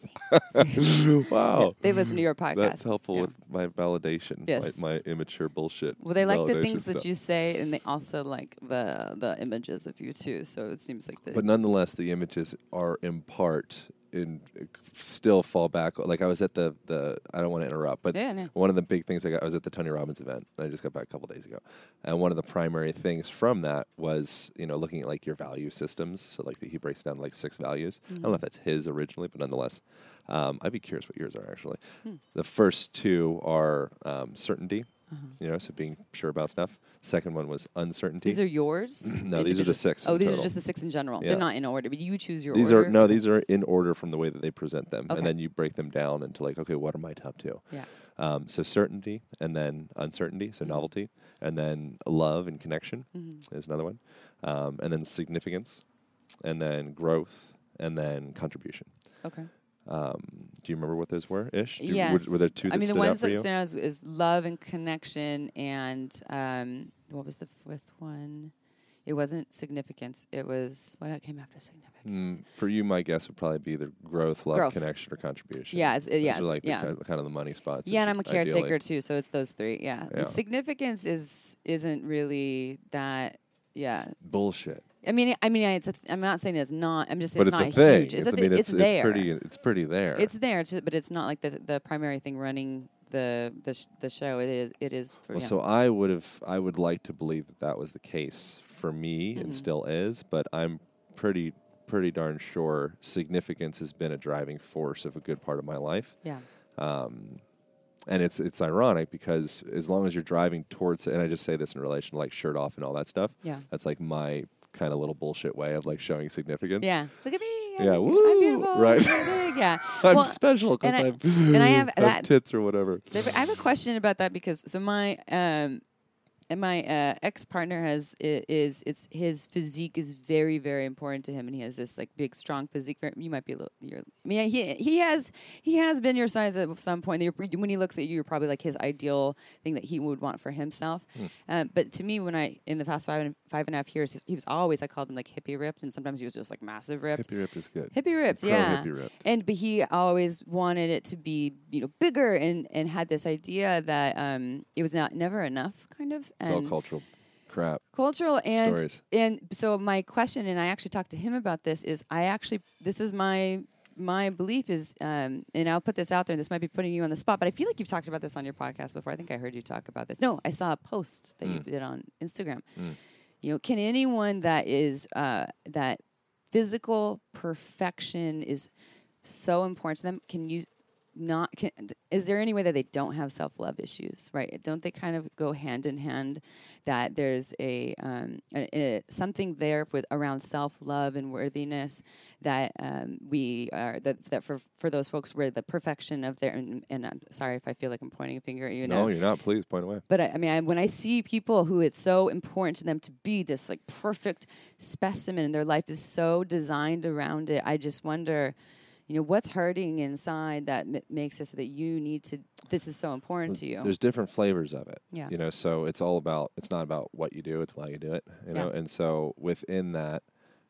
amazing. Wow. They listen to your podcast. That's helpful Yeah. with my validation. Yes. My, my immature bullshit. Well, they like the validation things that stuff. you say, and they also like the the images of you too. So it seems like the But nonetheless, the images are in part in still fall back. Like I was at the the I don't want to interrupt, but Yeah, no. one of the big things I got I was at the Tony Robbins event. I just got back a couple days ago, and one of the primary things from that was you know looking at like your value systems. So like he breaks down like six values. I don't know if that's his originally, but nonetheless, um, I'd be curious what yours are actually. The first two are um, certainty. You know, so being sure about stuff. Second one was uncertainty. these are yours. no, these are the six. Oh, in these are total. just the six in general. Yeah. They're not in order, but you choose your These order. are no, these are in order from the way that they present them, Okay. and then you break them down into like, okay, what are my top two? Yeah. Um, so certainty, and then uncertainty, so novelty, and then love and connection Mm-hmm. is another one, um, and then significance, and then growth, and then contribution. Okay. Um, do you remember what those were? Ish. Do you- Yes. Were, were there two that I mean, the stood out ones for that you? stand out is, is love and connection, and um, what was the fifth one? It wasn't significance. It was what came after significance. Mm, for you, my guess would probably be either growth, love, Growth. connection, or contribution. Yeah, it's- uh, Those yeah, are it's- like the yeah. kind, kind of the money spots. Yeah, and if I'm a you- ideally. caretaker too, so it's those three. Yeah. Yeah. Significance is isn't really that. Yeah. It's bullshit. I mean, I mean, it's a th- I'm not saying it's not. I'm just But it's, it's not a thing. huge. It's, It's, a I mean, thi- it's, it's there. it's pretty. It's pretty there. It's there, it's just, but it's not like the the primary thing running the the sh- the show. It is it is. For, Well, yeah. so I would have, I would like to believe that that was the case for me, Mm-hmm. and still is. But I'm pretty, pretty darn sure significance has been a driving force of a good part of my life. yeah. Um, and it's it's ironic because as long as you're driving towards, and I just say this in relation to like shirt off and all that stuff. Yeah. That's like my kind of little bullshit way of like showing significance. Yeah. Look at me. I'm, Yeah, I'm woo, beautiful. right. I'm big. Yeah. I'm Well, special because and I- I've and I have I've that- tits or whatever. David, I have a question about that because so my um and my uh, ex partner has i- is it's his physique is very very important to him, and he has this like big strong physique. Very- You might be a little. You're, I mean, he he has he has been your size at some point. You're, when he looks at you, you're probably like his ideal thing that he would want for himself. Uh, but to me, when I in the past five and five and a half years, he was always I called him like hippie ripped, and sometimes he was just like massive ripped. Hippie rip is good. Hippie ripped, Pro yeah. hippie ripped. And but he always wanted it to be, you know, bigger and and had this idea that um it was not never enough, kind of. It's And all cultural crap. cultural and Stories. and so my question, and I actually talked to him about this, is I actually this is my my belief is, um, and I'll put this out there, and this might be putting you on the spot, but I feel like you've talked about this on your podcast before. I think I heard you talk about this. No, I saw a post that you did on Instagram. You know, can anyone that is uh, that physical perfection is so important to them, can you not can, is there any way that they don't have self-love issues, right? Don't they kind of go hand in hand, that there's a, um, a, a something there with around self-love and worthiness that um, we are that, that for for those folks where the perfection of their and, and I'm sorry if I feel like I'm pointing a finger at you No, know you're not. Please point away. but I, I mean, I, when I see people who it's so important to them to be this like perfect specimen, and their life is so designed around it, I just wonder, you know, what's hurting inside that m- makes it so that you need to. This is so important to you. There's different flavors of it. Yeah. You know, so it's all about, it's not about what you do, it's why you do it. You know, Yeah. and so within that,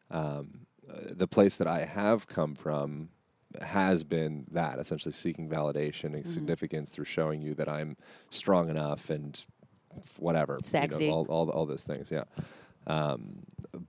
um, uh, the place that I have come from has been that, essentially seeking validation and Mm-hmm. significance through showing you that I'm strong enough and whatever. Sexy. You know, all, all, all those things, yeah. Um,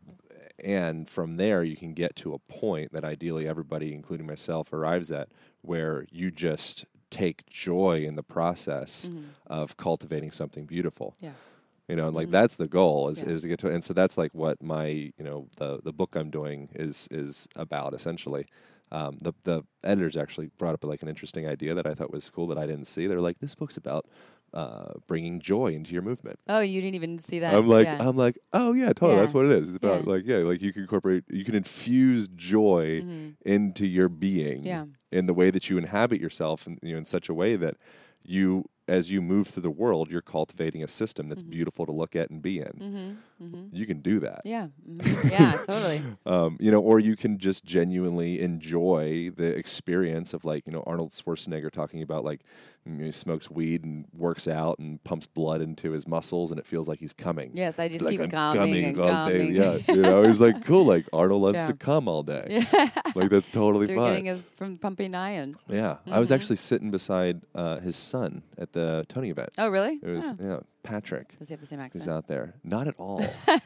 and from there, you can get to a point that ideally everybody, including myself, arrives at, where you just take joy in the process of cultivating something beautiful. Yeah. You know, and like that's the goal is, Yeah. is to get to, and so that's like what my, you know, the the book I'm doing is is about essentially. Um, the the editors actually brought up like an interesting idea that I thought was cool that I didn't see. They're like, this book's about uh, bringing joy into your movement. Oh, you didn't even see that. I'm like, yeah. I'm like, oh yeah, totally. Yeah. That's what it is. It's about Yeah. like, yeah, like you can incorporate, you can infuse joy Mhm. into your being Yeah. in the way that you inhabit yourself, and you know, in such a way that you, as you move through the world, you're cultivating a system that's Mhm. beautiful to look at and be in. Mm-hmm. Mm-hmm. You can do that. Yeah. Mhm. Yeah. Totally. Um, you know, or you can just genuinely enjoy the experience of like, you know, Arnold Schwarzenegger talking about like, you know, he smokes weed and works out and pumps blood into his muscles and it feels like he's coming. Yes, I It's just like keep I'm coming and all day. coming. Yeah, you know, he's like, cool, like Arnold loves Yeah. to come all day. Yeah. Like that's totally They're fine. getting us from pumping iron. Yeah, I was Mhm. actually sitting beside uh, his son at the Tony event. Oh, really? It was Oh. yeah, Patrick. Does he have the same Who's accent? out there? Not at all.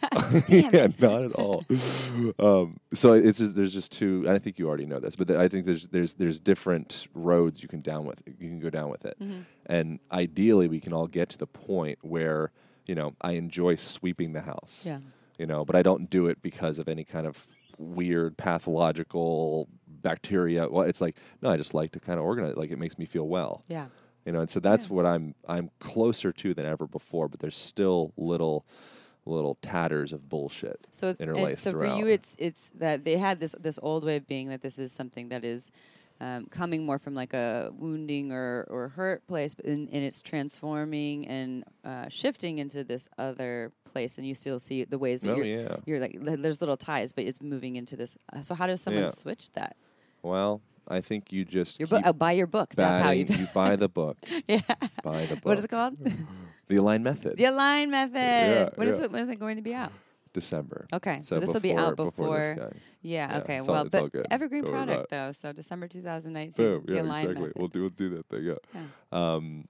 Damn yeah, not at all. um, so it's just, there's just two. And I think you already know this, but th- I think there's there's there's different roads you can down with. You can go down with it, Mhm. and ideally we can all get to the point where you know I enjoy sweeping the house. Yeah. You know, but I don't do it because of any kind of weird pathological bacteria. Well, it's like no, I just like to kind of organize it. Like it makes me feel well. Yeah. You know, and so that's Yeah. what I'm I'm closer to than ever before. But there's still little little tatters of bullshit So it's, and interlaced so for throughout. you, it's it's that they had this this old way of being that this is something that is um, coming more from like a wounding or, or hurt place, but in, and it's transforming and uh, shifting into this other place, and you still see the ways that Oh, you're, yeah. you're like li- there's little ties, but it's moving into this. Uh, so how does someone Yeah. switch that? Well, I think you just Your keep book, uh, buy your book. That's how you. batting- you buy the book. Yeah. Buy the book. What is it called? The Align Method. The Align Method. Yeah, When is yeah. it? When is it going to be out? December. Okay, so, So this will be out before- before before. this guy. yeah, Yeah, Okay. it's all- Well, it's all but good. evergreen Don't worry product about though. So December two thousand nineteen. Boom. The Yeah, Align exactly. Method. We'll do we'll do that thing. Yeah. Yeah. Um,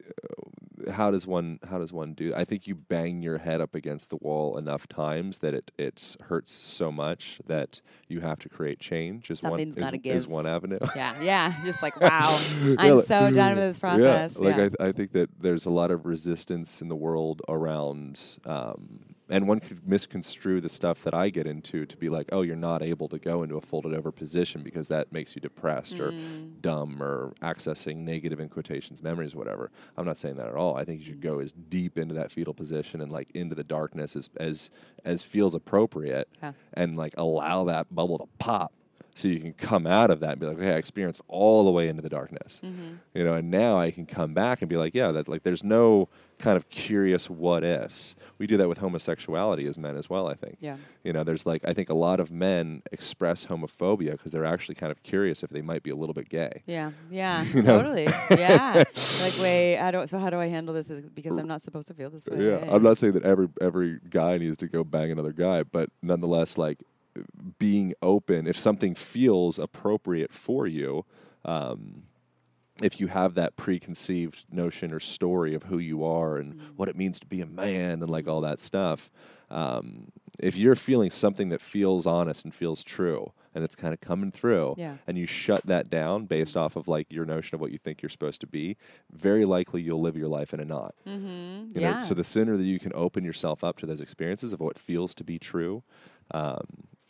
how does one how does one do? I think you bang your head up against the wall enough times that it it hurts so much that you have to create change. Is Something's one gotta is, give. is one avenue. Yeah, yeah. Just like wow, Yeah, I'm like- so done with this process. Yeah, like yeah. I, th- I think that there's a lot of resistance in the world around, um, and one could misconstrue the stuff that I get into to be like, oh, you're not able to go into a folded over position because that makes you depressed or Mm. dumb or accessing negative in quotations memories, whatever. I'm not saying that at all. I think you should go as deep into that fetal position and like into the darkness as as as feels appropriate, Yeah. and like allow that bubble to pop. So you can come out of that and be like, okay, I experienced all the way into the darkness, Mm-hmm. you know, and now I can come back and be like, yeah, that like there's no kind of curious what ifs. We do that with homosexuality as men as well, I think. Yeah. You know, there's like I think a lot of men express homophobia because they're actually kind of curious if they might be a little bit gay. Yeah, yeah, You know? totally. Yeah, like wait, I don't. So how do I handle this? Is it because I'm not supposed to feel this way. Yeah, I'm not saying that every every guy needs to go bang another guy, but nonetheless, like being open, if something feels appropriate for you, um, if you have that preconceived notion or story of who you are and Mm-hmm. what it means to be a man and like all that stuff, um, if you're feeling something that feels honest and feels true and it's kind of coming through, Yeah. and you shut that down based off of like your notion of what you think you're supposed to be, very likely you'll live your life in a knot. Mm-hmm. You Yeah. know, so the sooner that you can open yourself up to those experiences of what feels to be true, um,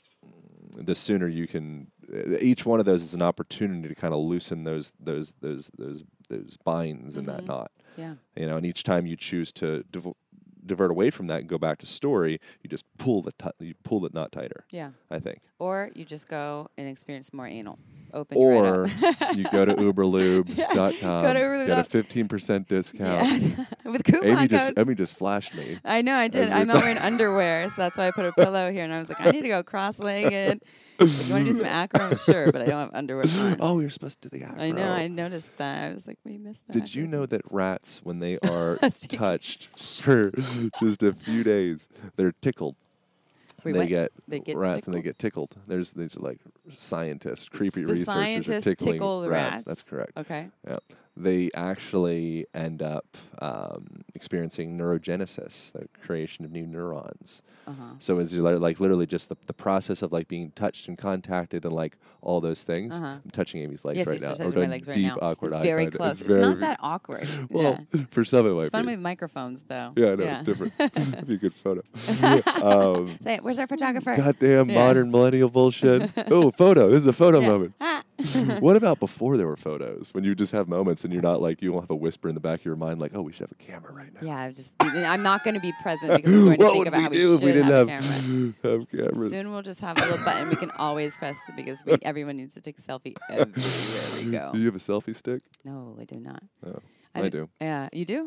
the sooner you can. Uh, each one of those is an opportunity to kind of loosen those those those those those binds in that Mhm. knot. yeah. You know, and each time you choose to div- divert away from that and go back to story, you just pull the t- you pull the knot tighter. Yeah. I think. Or you just go and experience more anal. Open you right Or up. you go to uberlube dot com, Go to uberlube get a dot- fifteen percent discount. Yeah. With coupon Amy code. just Amy just flashed me. I know I did. As I'm we're not wearing underwear, so that's why I put a pillow here. And I was like, I need to go cross-legged. If you want to do some acro, sure, but I don't have underwear on. Oh, you're supposed to do the acro. I know. I noticed that. I was like, we missed that. Did you know that rats, when they are Speaking- touched for just a few days, they're tickled? Wait, they what? get They get rats and they tickled? get tickled. There's these are like scientists, creepy the researchers scientists are tickling tickle the rats. rats? That's correct. Okay. Yeah, they actually end up um, experiencing neurogenesis, the creation of new neurons. Uh-huh. So it's li- like literally just the, the process of like being touched and contacted and like all those things. Uh-huh. I'm touching Amy's legs Yes, right you're now. touching We're my doing legs right deep, now. awkward It's eye very contact. close. It's, very- not that awkward. Well, yeah. for some it might It's fun be. with microphones, though. Yeah, I know, yeah. it's different. That'd be a good photo. um, Say, where's our photographer? goddamn Yeah. modern millennial bullshit. Oh, photo. This is a photo Yeah. moment. Ah. What about before there were photos? When you just have moments and you're not like, you won't have a whisper in the back of your mind like, oh, we should have a camera right now. Yeah, just I'm not going to be present because I'm going to what think would about we how we do if should we didn't have, have, a camera. have cameras? Soon we'll just have a little button we can always press because we, everyone needs to take a selfie everywhere we go. Do you have a selfie stick? No, I do not. Oh, I, I do. Yeah, you do?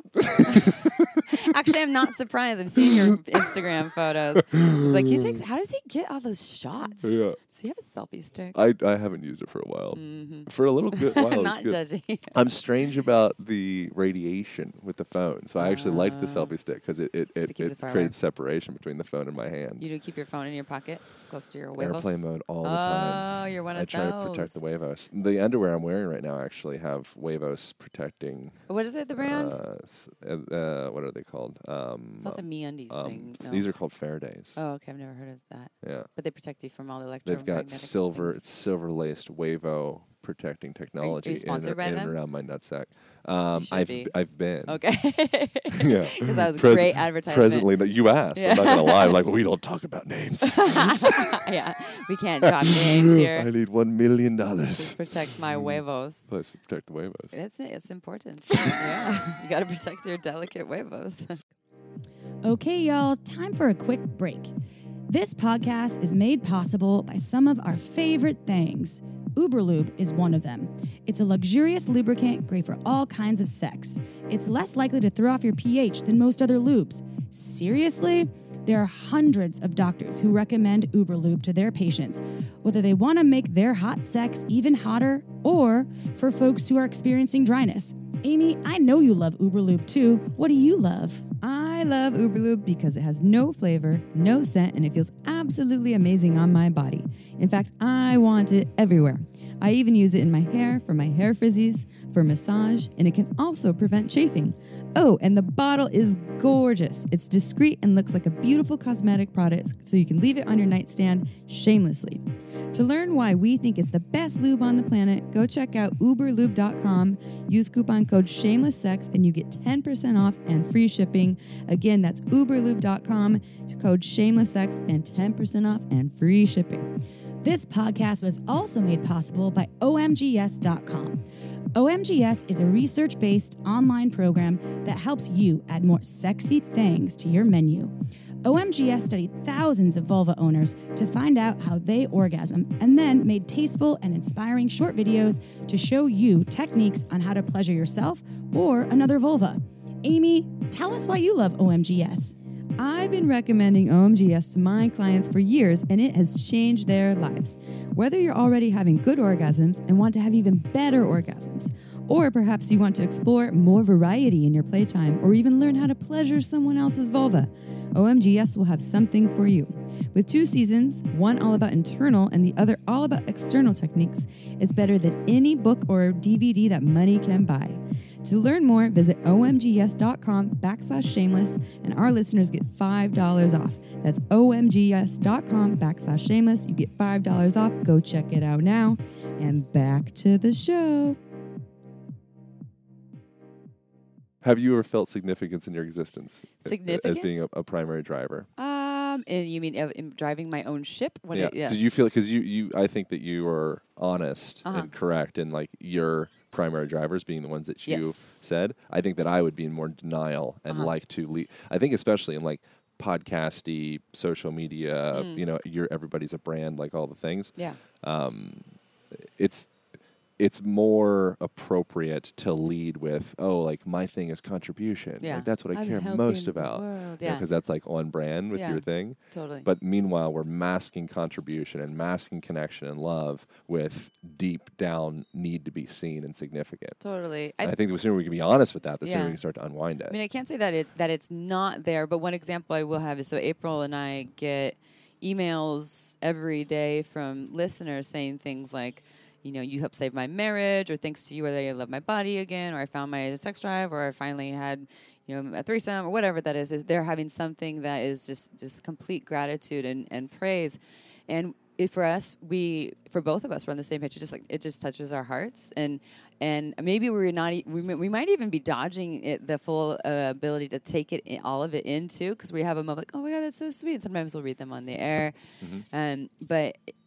Actually, I'm not surprised. I've seen your Instagram photos. It's like, you take. How does he get all those shots? Yeah. Does he have a selfie stick? I, I haven't used it for a while. Mm-hmm. For a little good while. Not it's good. judging. I'm strange about the radiation with the phone. So I actually liked the Uh, selfie stick because it, it, Just it, keeps it it far created away. separation between the phone and my hand. You do keep your phone in your pocket, close to your huevos? Airplane mode all the time. Oh, you're one I of try those. to protect the huevos. The underwear I'm wearing right now actually have huevos protecting. What is it, the brand? Uh, s- uh, uh, what are they called? Um, It's not the MeUndies um, thing. No. These are called Faradays. Oh, okay. I've never heard of that. Yeah. But they protect you from all the They've electromagnetic got silver, things. it's silver laced Wavo protecting technology in, sponsored and, by in and them? around my nutsack. Um, should I've be. I've been. Okay. Yeah. Because that was Pres- great advertisement. Presently, but you asked. Yeah. I'm not gonna lie. I'm like, well, we don't talk about names. Yeah. We can't drop names I here. need one million This dollars. protects my huevos. Let's protect the huevos. It's it's important. Yeah. You got to protect your delicate huevos. Okay, y'all, time for a quick break. This podcast is made possible by some of our favorite things. Uberlube is one of them. It's a luxurious lubricant great for all kinds of sex. It's less likely to throw off your pH than most other lubes. Seriously? There are hundreds of doctors who recommend Uberlube to their patients, whether they want to make their hot sex even hotter or for folks who are experiencing dryness. Amy, I know you love Uberlube too. What do you love? I love Uberlube because it has no flavor, no scent, and it feels absolutely amazing on my body. In fact, I want it everywhere. I even use it in my hair for my hair frizzies, for massage, and it can also prevent chafing. Oh, and the bottle is gorgeous. It's discreet and looks like a beautiful cosmetic product, so you can leave it on your nightstand shamelessly. To learn why we think it's the best lube on the planet, go check out uberlube dot com. Use coupon code SHAMELESSSEX and you get ten percent off and free shipping. Again, that's uberlube dot com, code SHAMELESSSEX and ten percent off and free shipping. This podcast was also made possible by O M G S dot com. O M G S is a research-based online program that helps you add more sexy things to your menu. O M G S studied thousands of vulva owners to find out how they orgasm and then made tasteful and inspiring short videos to show you techniques on how to pleasure yourself or another vulva. Amy, tell us why you love O M G S. I've been recommending O M G S to my clients for years, and it has changed their lives. Whether you're already having good orgasms and want to have even better orgasms, or perhaps you want to explore more variety in your playtime, or even learn how to pleasure someone else's vulva, O M G S will have something for you. With two seasons, one all about internal and the other all about external techniques, it's better than any book or D V D that money can buy. To learn more, visit omgs.com backslash shameless, and our listeners get five dollars off. That's omgs.com backslash shameless. You get five dollars off. Go check it out now. And back to the show. Have you ever felt significance in your existence a- Significance? as being a, a primary driver? Um, and you mean uh, in driving my own ship? When yeah. it, yes. Did you feel because you you I think that you are honest Uh-huh. and correct in like your primary drivers being the ones that you Yes. said. I think that I would be in more denial and Uh-huh. like to lead. I think especially in like podcasty, social media. Mm. You know, you're everybody's a brand, like all the things. Yeah. Um, it's. It's more appropriate to lead with, oh, like my thing is contribution. Yeah. Like that's what I I'm care helping most the about. world. Yeah, Yeah. because that's like on brand with Yeah. your thing. Totally. But meanwhile, we're masking contribution and masking connection and love with deep down need to be seen and significant. Totally. I, I think the sooner we can be honest with that, the sooner Yeah. we can start to unwind it. I mean, I can't say that it's that it's not there, but one example I will have is so April and I get emails every day from listeners saying things like, you know, you helped save my marriage, or thanks to you, I love my body again, or I found my sex drive, or I finally had, you know, a threesome, or whatever that is. Is they're having something that is just just complete gratitude and, and praise, and it, for us, we for both of us, we're on the same page. It just like it just touches our hearts, and and maybe we're not. E- we we might even be dodging it, the full uh, ability to take it in, all of it into, because we have a moment like, oh my god, that's so sweet. And sometimes we'll read them on the air, Mhm. um, but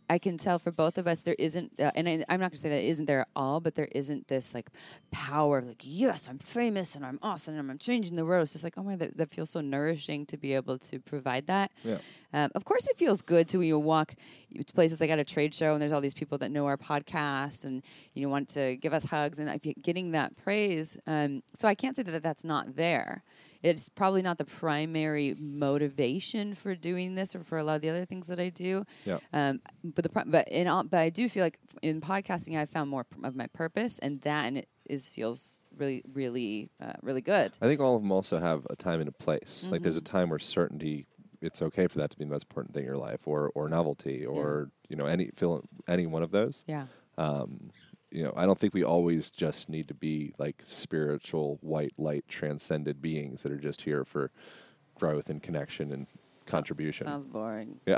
I can tell for both of us there isn't, uh, and I, I'm not gonna say that it isn't there at all, but there isn't this like power of like, yes, I'm famous and I'm awesome and I'm changing the world. It's just like, oh my, that, that feels so nourishing to be able to provide that. Yeah. Um, of course, it feels good to when you walk to places like at a trade show and there's all these people that know our podcast and you know want to give us hugs and like, getting that praise. Um, so I can't say that that's not there. It's probably not the primary motivation for doing this or for a lot of the other things that I do. Yeah. Um, but the pro- but in all, but I do feel like in podcasting I've found more p- of my purpose, and that and it is feels really really uh, really good. I think all of them also have a time and a place. Mm-hmm. Like there's a time where certainty, it's okay for that to be the most important thing in your life, or or novelty, or you know any feel any one of those. Yeah. Um, you know, I don't think we always just need to be like spiritual, white light, transcended beings that are just here for growth and connection and contribution. Sounds boring. Yeah.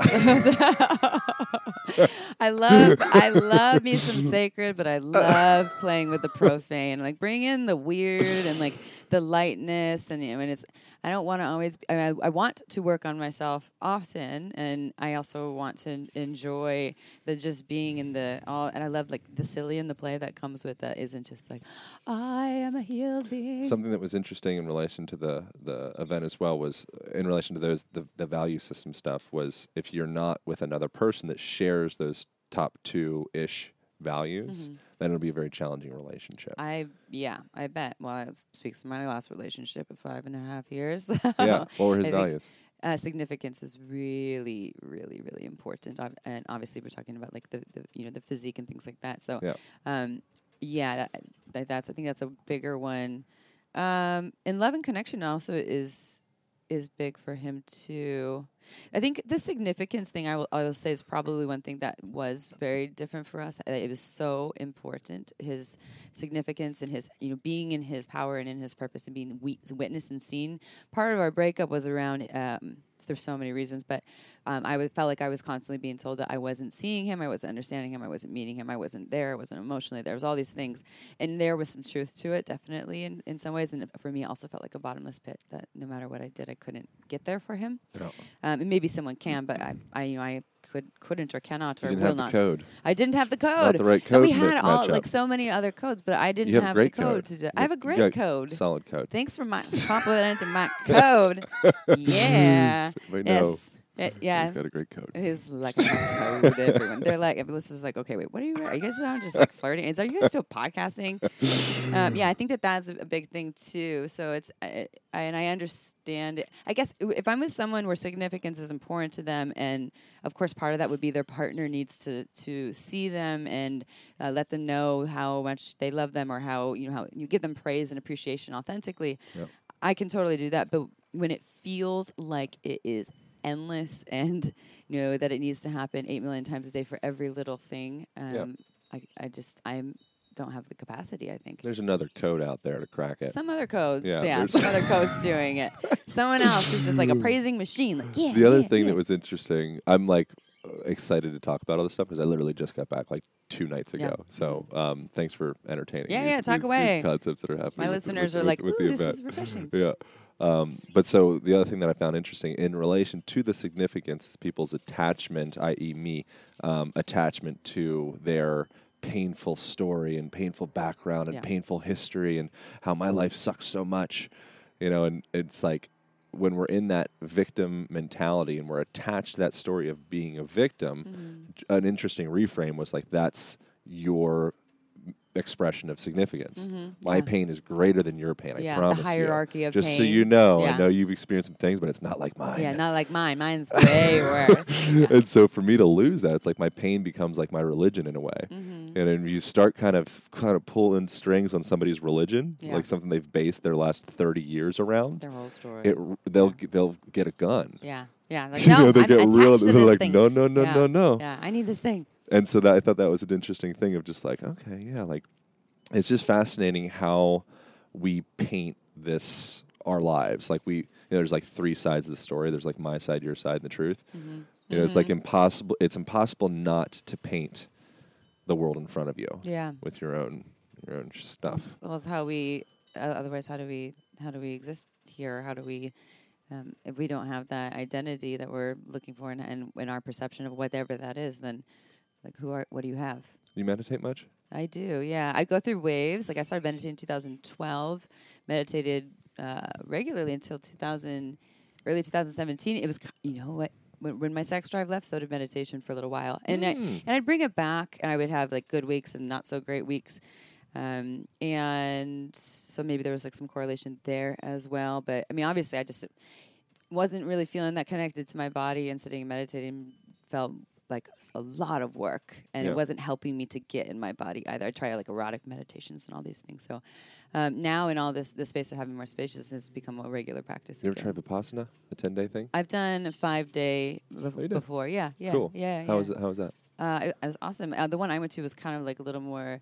I love I love me some sacred, but I love playing with the profane. Like bring in the weird and like the lightness, and you know, and it's I don't want to always. I, mean, I I want to work on myself often, and I also want to enjoy the just being in the all. And I love like the silly in the play that comes with that. Isn't just like I am a healed being. Something that was interesting in relation to the the event as well was in relation to those the the value system stuff was if you're not with another person that shares those top two ish values, Mm-hmm. then it'll be a very challenging relationship. I yeah, I bet. Well, I speaks to my last relationship of five and a half years. Yeah. What were his I think, values? Uh, significance is really, really, really important, Ob- and obviously we're talking about like the, the you know the physique and things like that. So Yeah. um, yeah, that, that, that's I think that's a bigger one. Um, and love and connection also is is big for him too. I think the significance thing I will, I will say is probably one thing that was very different for us. It was so important, his significance and his, you know, being in his power and in his purpose and being we- witnessed and seen. Part of our breakup was around, um, there's so many reasons, but um, I would, felt like I was constantly being told that I wasn't seeing him, I wasn't understanding him, I wasn't meeting him, I wasn't there, I wasn't emotionally there. There was all these things. And there was some truth to it, definitely, in, in some ways. And for me, it also felt like a bottomless pit that no matter what I did, I couldn't get there for him. No. Um, and maybe someone can, but I, I, you know, I could, couldn't, or cannot, You or didn't will have the not. code. I didn't have the code. Not the right And we code had ma- all match like up. so many other codes, but I didn't You have have great the code, code. to do. You I have a you great got code. Solid code. Thanks for my complimenting my code. Yeah. We know. Yes. It- yeah. He's got a great code. His like code, everyone. They're like, this is like, okay, wait, what are you? Are you guys now just like flirting? Is are you guys still podcasting? Um, yeah, I think that that's a, a big thing too. So it's, I, I, and I understand it. I guess if I'm with someone where significance is important to them, and of course part of that would be their partner needs to to see them and uh, let them know how much they love them, or how you know how you give them praise and appreciation authentically. Yep. I can totally do that, but when it feels like it is endless and you know that it needs to happen eight million times a day for every little thing, um, Yeah. I, I just I don't have the capacity. I think There's another code out there to crack it. some other codes, Yeah, yeah, there's- some other codes doing it. Someone else is just like a praising machine. Like yeah. The other yeah, thing yeah. that was interesting, I'm like uh, excited to talk about all this stuff because I literally just got back like two nights Yeah. ago. So um, thanks for entertaining. Yeah, these, yeah, talk these, away. These concepts that are happening. My with- listeners with- are with- like, with ooh, the this event. is refreshing. Yeah. Um, but so the other thing that I found interesting in relation to the significance is people's attachment, that is me, um, attachment to their painful story and painful background and Yeah. painful history and how my life sucks so much, you know, and it's like when we're in that victim mentality and we're attached to that story of being a victim, Mm-hmm. j- an interesting reframe was like, that's your expression of significance. My Yeah. pain is greater than your pain. I Yeah, the promise you. hierarchy of Just so pain. you know, I Yeah. know you've experienced some things, but it's not like mine. Yeah, not like mine. Mine's way worse. Yeah. And so for me to lose that, it's like my pain becomes like my religion in a way. Mm-hmm. And then you start kind of kind of pulling strings on somebody's religion, Yeah. like something they've based their last thirty years around. Their whole story. It r- they'll g- they'll get a gun. yeah, yeah. Like You no, know, they I'm get attached real. to They're this like, thing. no, no, no, yeah. no, no. Yeah, I need this thing. And so that I thought that was an interesting thing of just like, okay, yeah, like it's just fascinating how we paint this our lives. Like we, you know, there's like three sides of the story. There's like my side, your side, and the truth. Mm-hmm. You know, it's like impossible. It's impossible not to paint the world in front of you Yeah. with your own your own stuff. That's, well, it's how we. Uh, otherwise, how do we? How do we exist here? How do we? Um, if we don't have that identity that we're looking for, and, and in our perception of whatever that is, then like, who are, what do you have? You meditate much? I do, yeah. I go through waves. Like I started meditating in two thousand twelve, meditated uh, regularly until two thousand, early two thousand seventeen. It was, you know what? When, when my sex drive left, so did meditation for a little while, and Mm. I, and I'd bring it back, and I would have like good weeks and not so great weeks, um, and so maybe there was like some correlation there as well. But I mean, obviously, I just wasn't really feeling that connected to my body, and sitting and meditating felt like a lot of work, and Yeah. it wasn't helping me to get in my body either. I try like erotic meditations and all these things. So um, now in all this, the space of having more spaciousness has become a regular practice. You ever again. tried Vipassana, the ten day thing? I've done a five day bef- Oh, you did? before. Yeah, yeah, Cool. yeah. How yeah. was it? How was that? Uh, it, it was awesome. Uh, the one I went to was kind of like a little more.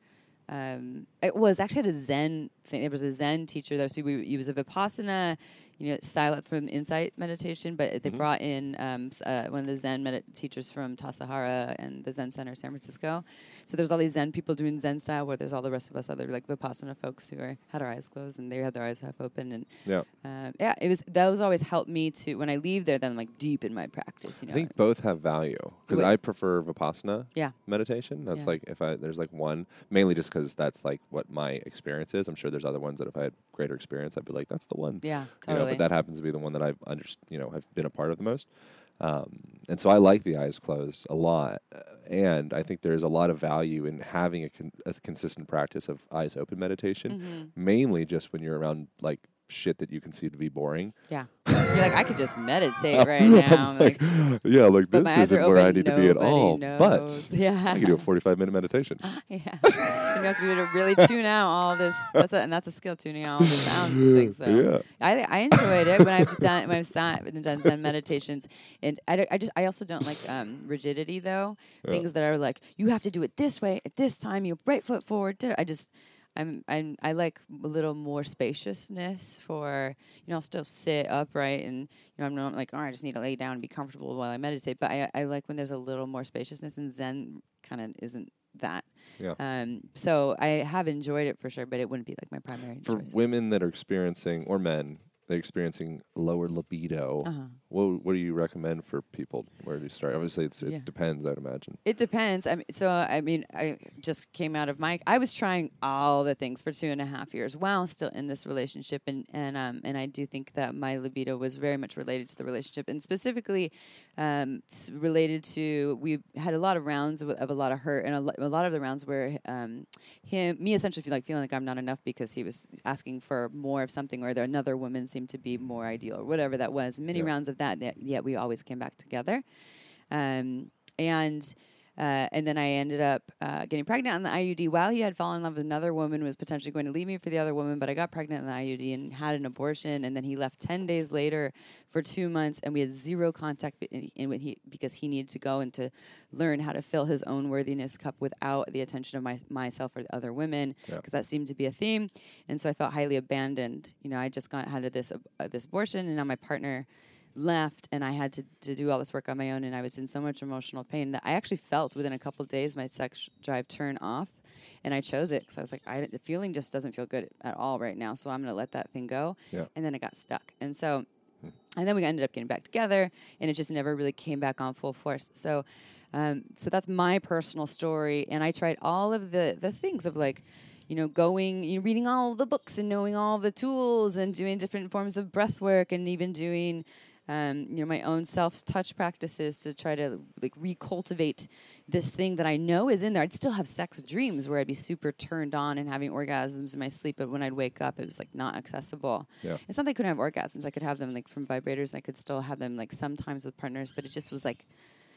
Um, it was actually at a Zen thing. There was a Zen teacher there. So we, it was a Vipassana, you know, style from Insight meditation, but they Mhm. brought in um, s- uh, one of the Zen med- teachers from Tassajara and the Zen Center, San Francisco. So there's all these Zen people doing Zen style, where there's all the rest of us other like Vipassana folks who are, had our eyes closed, and they had their eyes half open. And Yeah. um, yeah, it was those always helped me to when I leave there. Then I'm like deep in my practice. You know, I think both have value because Wait. I prefer Vipassana yeah, meditation. That's Yeah. like if I there's like one mainly just because that's like what my experience is. I'm sure there's other ones that if I had greater experience, I'd be like, that's the one. yeah, You know, totally. but that happens to be the one that I've under, you know, have been a part of the most. Um, and so I like the eyes closed a lot, uh, and I think there's a lot of value in having a, con- a consistent practice of eyes open meditation. Mhm. Mainly just when you're around like shit that you consider to be boring. Yeah, you're like I could just meditate right now. I'm like, like, yeah, like but this my eyes are isn't where I open, need to be at all. nobody But knows. Yeah, I can do a forty-five minute meditation. yeah. And you have to be able to really tune out all this. That's a, and that's a skill, tuning out all the sounds and things. So Yeah. I I enjoyed it when I've done when I've sat and done Zen meditations. And I, don't- I just I also don't like um, rigidity though. Yeah. Things that are like you have to do it this way at this time. You right foot forward. da- I just. I'm, I'm I like a little more spaciousness for you know I'll still sit upright and you know I'm not like oh I just need to lay down and be comfortable while I meditate, but I I like when there's a little more spaciousness, and Zen kind of isn't that. Yeah. Um. So I have enjoyed it for sure, but it wouldn't be like my primary For choice. women that are experiencing, or men, they're experiencing lower libido, Uh-huh. what, what do you recommend for people? Where do you start? Obviously, it's, it Yeah. depends, I'd imagine. It depends. I mean, so I mean, I just came out of my. I was trying all the things for two and a half years while still in this relationship, and and um and I do think that my libido was very much related to the relationship, and specifically, um, s- related to we had a lot of rounds of, of a lot of hurt, and a, lo- a lot of the rounds where um him me essentially feel like feeling like I'm not enough because he was asking for more of something, or there another woman seemed to be more ideal, or whatever that was. Many Yeah. rounds of that, that, yet we always came back together. Um, and uh, and then I ended up uh, getting pregnant on the I U D while he had fallen in love with another woman, was potentially going to leave me for the other woman, but I got pregnant on the I U D and had an abortion, and then he left ten days later for two months, and we had zero contact in, in when he, because he needed to go and to learn how to fill his own worthiness cup without the attention of my, myself or the other women, Yeah. because that seemed to be a theme, and so I felt highly abandoned. You know, I just got had this uh, this abortion, and now my partner left, and I had to, to do all this work on my own, and I was in so much emotional pain that I actually felt within a couple of days my sex drive turn off, and I chose it because I was like, I, the feeling just doesn't feel good at all right now, so I'm going to let that thing go, Yeah. and then it got stuck, and so, and then we ended up getting back together, and it just never really came back on full force, so, um, so that's my personal story, and I tried all of the, the things of like, you know, going, you know, reading all the books and knowing all the tools and doing different forms of breath work and even doing, um, you know, my own self-touch practices to try to like recultivate this thing that I know is in there. I'd still have sex dreams where I'd be super turned on and having orgasms in my sleep, but when I'd wake up, it was like not accessible. Yeah. It's not that I couldn't have orgasms. I could have them like from vibrators, and I could still have them like sometimes with partners, but it just was like,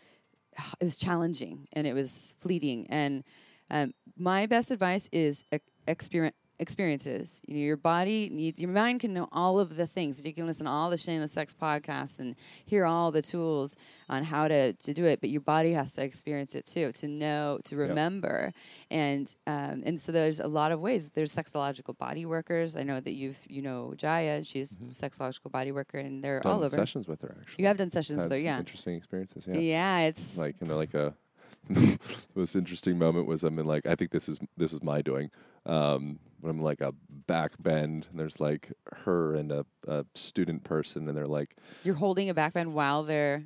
it was challenging and it was fleeting. And um, my best advice is ex- experience. Experiences. You know, your body needs, your mind can know all of the things. You can listen to all the Shameless Sex podcasts and hear all the tools on how to, to do it, but your body has to experience it too, to know, to remember. And um, and so there's a lot of ways. There's sexological body workers. I know that you've, you know, Jaya, she's a sexological body worker, and they're Done all over. sessions with her, actually. You have done sessions Had with her, some yeah. interesting experiences, yeah. Yeah, it's Like, you know, like a the most interesting moment was I'm in like, I think this is this is my doing. Um, when I'm like a back bend, and there's like her and a, a student person, and they're like, you're holding a backbend while they're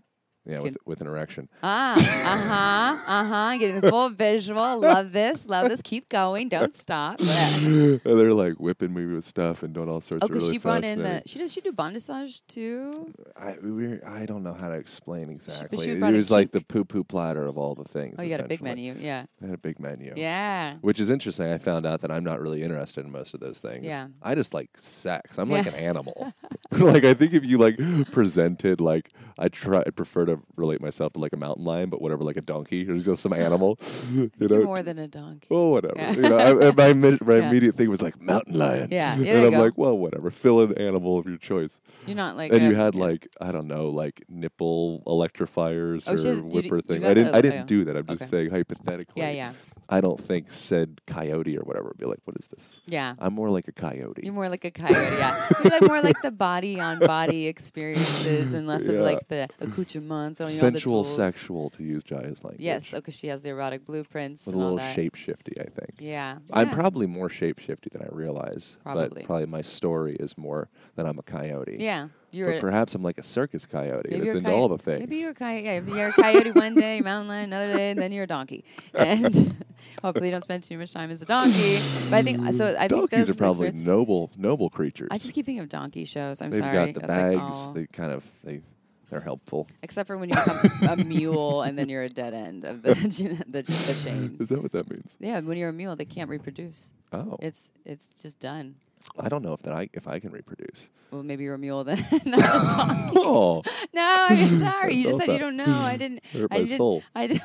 Yeah, Can- with with an erection. Ah, uh-huh, uh-huh. Getting the full visual. Love this, love this. Keep going. Don't stop. And they're like whipping me with stuff and doing all sorts Oh, of because really she brought in the, fascinating- she does, she do bondage too? I we I don't know how to explain exactly. she It brought a was like the kink. poo poo platter of all the things. Oh, you got a big essentially. menu. Yeah. They had a big menu. Yeah. Which is interesting. I found out that I'm not really interested in most of those things. Yeah. I just like sex. I'm Yeah. like an animal. Like I think if you like presented like I try I prefer to relate myself to like a mountain lion, but whatever, like a donkey or just some animal. You You're know. more than a donkey. Well, whatever. Yeah. You know, I, I- my mi- my Yeah. immediate thing was like mountain lion. Yeah. Yeah, and there you I'm go. like, well, whatever. Fill an animal of your choice. You're not like. And a- you had yeah. like I don't know, like nipple electrifiers Oh, or shit, you d- whipper you thing. got I didn't. that- I didn't yeah. do that. I'm just Okay. saying hypothetically. Yeah, yeah, I don't think said coyote or whatever would be like, what is this? yeah. I'm more like a coyote. You're more like a coyote, yeah. You're like more like the body on body experiences and less Yeah. of like the accoutrements. Or, you know, Sensual, the tools. sexual, to use Jaya's language. Yes, because she has the erotic blueprints With a and all little that. shape shifty, I think. Yeah. I'm yeah. probably more shape shifty than I realize. Probably. But probably my story is more that I'm a coyote. Yeah. You're But a- perhaps I'm like a circus coyote maybe that's you're a into coyote- all the things. Maybe you're a coyote. Yeah, maybe you're a coyote one day, mountain lion another day, and then you're a donkey. And hopefully you don't spend too much time as a donkey. But I think so. I think Donkeys those are probably experience- noble, noble creatures. I just keep thinking of donkey shows. I'm They've sorry. got the That's like bags. all- They kind of they they're helpful. Except for when you become a mule and then you're a dead end of the the, the chain. Is that what that means? Yeah, when you're a mule, they can't reproduce. Oh, It's it's just done. I don't know if that I if I can reproduce. Well, maybe you're a mule then, not a donkey. Oh, No, I'm sorry. You just felt said you that. don't know. I didn't. hurt I my didn't. soul. I didn't.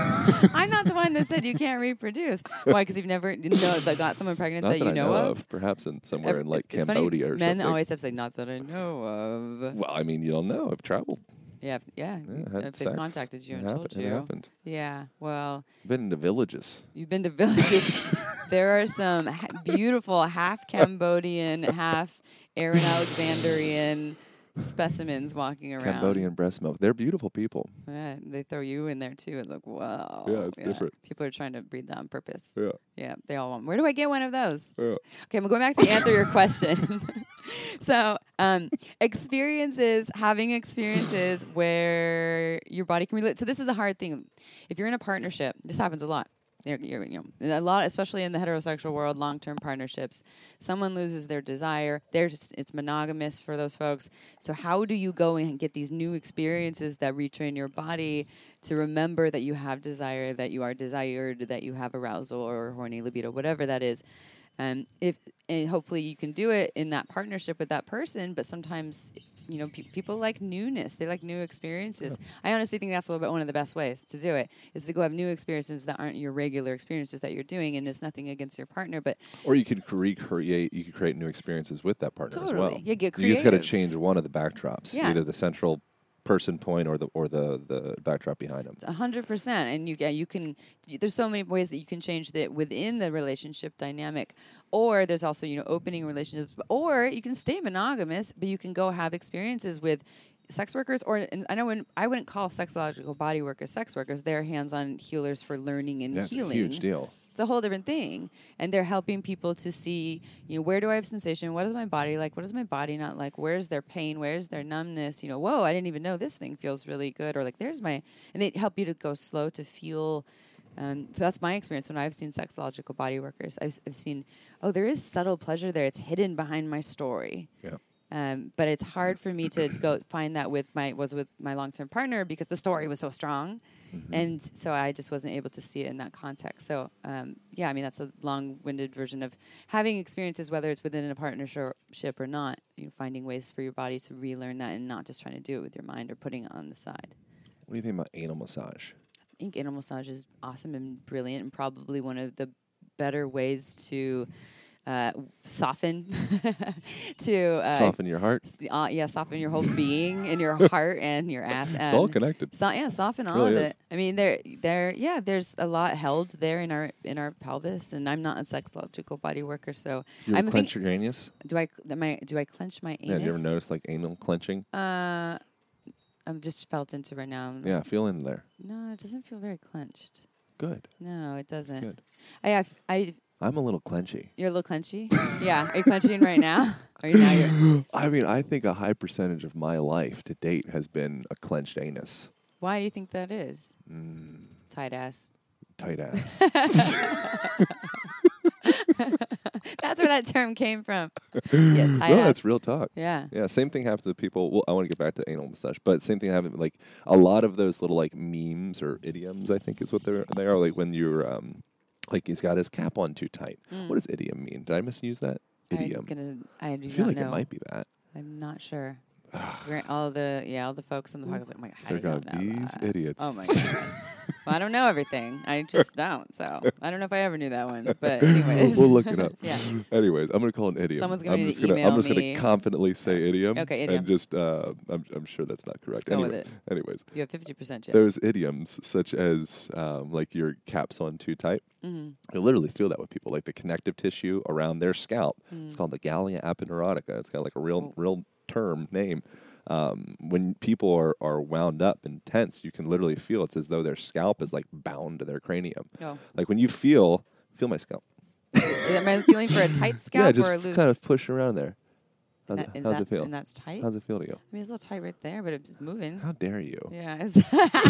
I'm not the one that said you can't reproduce. Why? Because you've never didn't know that got someone pregnant Not that, that, you I know, of. Perhaps in somewhere Ev- in like it's funny, Cambodia or men something. always have to say, "Not that I know of." Well, I mean, you don't know. I've traveled. Yeah, if, yeah. Yeah, if had they've sex. contacted you It and happen- told it you. happened. Yeah. Well, Been into villages. you've been to villages. There are some ha- beautiful half Cambodian, half Aaron Alexandrian specimens walking around. Cambodian breast milk. They're beautiful people. Yeah, they throw you in there too. It's like, wow. Yeah, it's different. People are trying to breed that on purpose. Yeah. Yeah, they all want. Where do I get one of those? Yeah. Okay, I'm going back to answer your question. So, um, experiences, having experiences where your body can relate. So this is the hard thing. If you're in a partnership, this happens a lot. You're, you're, you know, a lot, especially in the heterosexual world, long-term partnerships. Someone loses their desire. They're just, it's monogamous for those folks. So how do you go and get these new experiences that retrain your body to remember that you have desire, that you are desired, that you have arousal or horny libido, whatever that is? Um, if and hopefully you can do it in that partnership with that person, but sometimes, you know, pe- people like newness. They like new experiences. I honestly think that's a little bit one of the best ways to do it is to go have new experiences that aren't your regular experiences that you're doing, and it's nothing against your partner, but Or you could recreate. You could create new experiences with that partner as well. Totally. Yeah, get You just got to creative. change one of the backdrops, Yeah. either the central person point or the or the the backdrop behind them. A hundred percent, and you yeah, you can. You, there's so many ways that you can change that within the relationship dynamic, or there's also you know opening relationships, or you can stay monogamous, but you can go have experiences with sex workers, or and I know when I wouldn't call sexological body workers sex workers. They're hands-on healers for learning and That's healing. a huge deal. It's a whole different thing, and they're helping people to see, you know, where do I have sensation? What is my body like? What is my body not like? Where's their pain? Where's their numbness? You know, whoa, I didn't even know this thing feels really good, or like there's my, and they help you to go slow to feel. Um, that's my experience when I've seen sexological body workers. I've, I've seen, oh, there is subtle pleasure there. It's hidden behind my story. Yeah. Um, but it's hard for me to go find that with my was with my long term partner because the story was so strong, Mm-hmm. and so I just wasn't able to see it in that context. So um, yeah, I mean that's a long winded version of having experiences, whether it's within a partnership or not. You know, finding ways for your body to relearn that and not just trying to do it with your mind or putting it on the side. What do you think about anal massage? I think anal massage is awesome and brilliant, and probably one of the better ways to uh, soften to uh, Soften your heart. S- Uh, yeah, soften your whole being and your heart and your ass. It's all and connected. So, yeah, soften all really of is. it. I mean, there, there, yeah, there's a lot held there in our in our pelvis, and I'm not a sexological body worker, so You I'm ever think. clench your anus? Do I am I, do I clench my Yeah, anus? you ever notice like anal clenching? Uh, I'm just felt into right now. Yeah, feel in there. No, it doesn't feel very clenched. Good. No, it doesn't. Good. I have I. I'm a little clenchy. You're a little clenchy. Yeah, are you clenching right now? Or you now you're. I mean, I think a high percentage of my life to date has been a clenched anus. Why do you think that is? Mm, Tight ass. tight ass. That's where that term came from. Yes, tight No, ass. that's real talk. Yeah. Yeah, same thing happens with people. Well, I want to get back to anal massage, but same thing happens like a lot of those little like memes or idioms. I think is what they're they are. Like when you're um, like he's got his cap on too tight. Mm. What does idiom mean? Did I misuse that? Idiom. I'm gonna, I do I feel not like know. it might be that. I'm not sure. Grant, all the yeah, all the folks on the podcast like, oh my god, how They're do you going, not know these that? idiots. Oh my god. Well, I don't know everything. I just don't. So I don't know if I ever knew that one. But anyways, We'll look it up. Yeah. Anyways, I'm gonna call it an idiom. Someone's gonna I'm need just to gonna I'm email just me. gonna confidently say idiom. Okay, idiom. And just uh, I'm I'm sure that's not correct. go with anyway, it. anyways, You have fifty percent chance. those idioms such as um, like your cap's on too tight. Mm-hmm. You literally feel that with people, like the connective tissue around their scalp. Mm. It's called the gallia aponeurotica. It's got like a real, Oh. real term name. Um, when people are, are wound up and tense, you can literally feel it's as though their scalp is like bound to their cranium. Oh. Like when you feel, feel my scalp. Am I feeling for a tight scalp yeah, just or a f- loose? kind of push around there. How's, And it, that- is how's that- it feel? And that's tight. How's it feel to you? I mean, it's a little tight right there, but it's moving. How dare you? Yeah. It's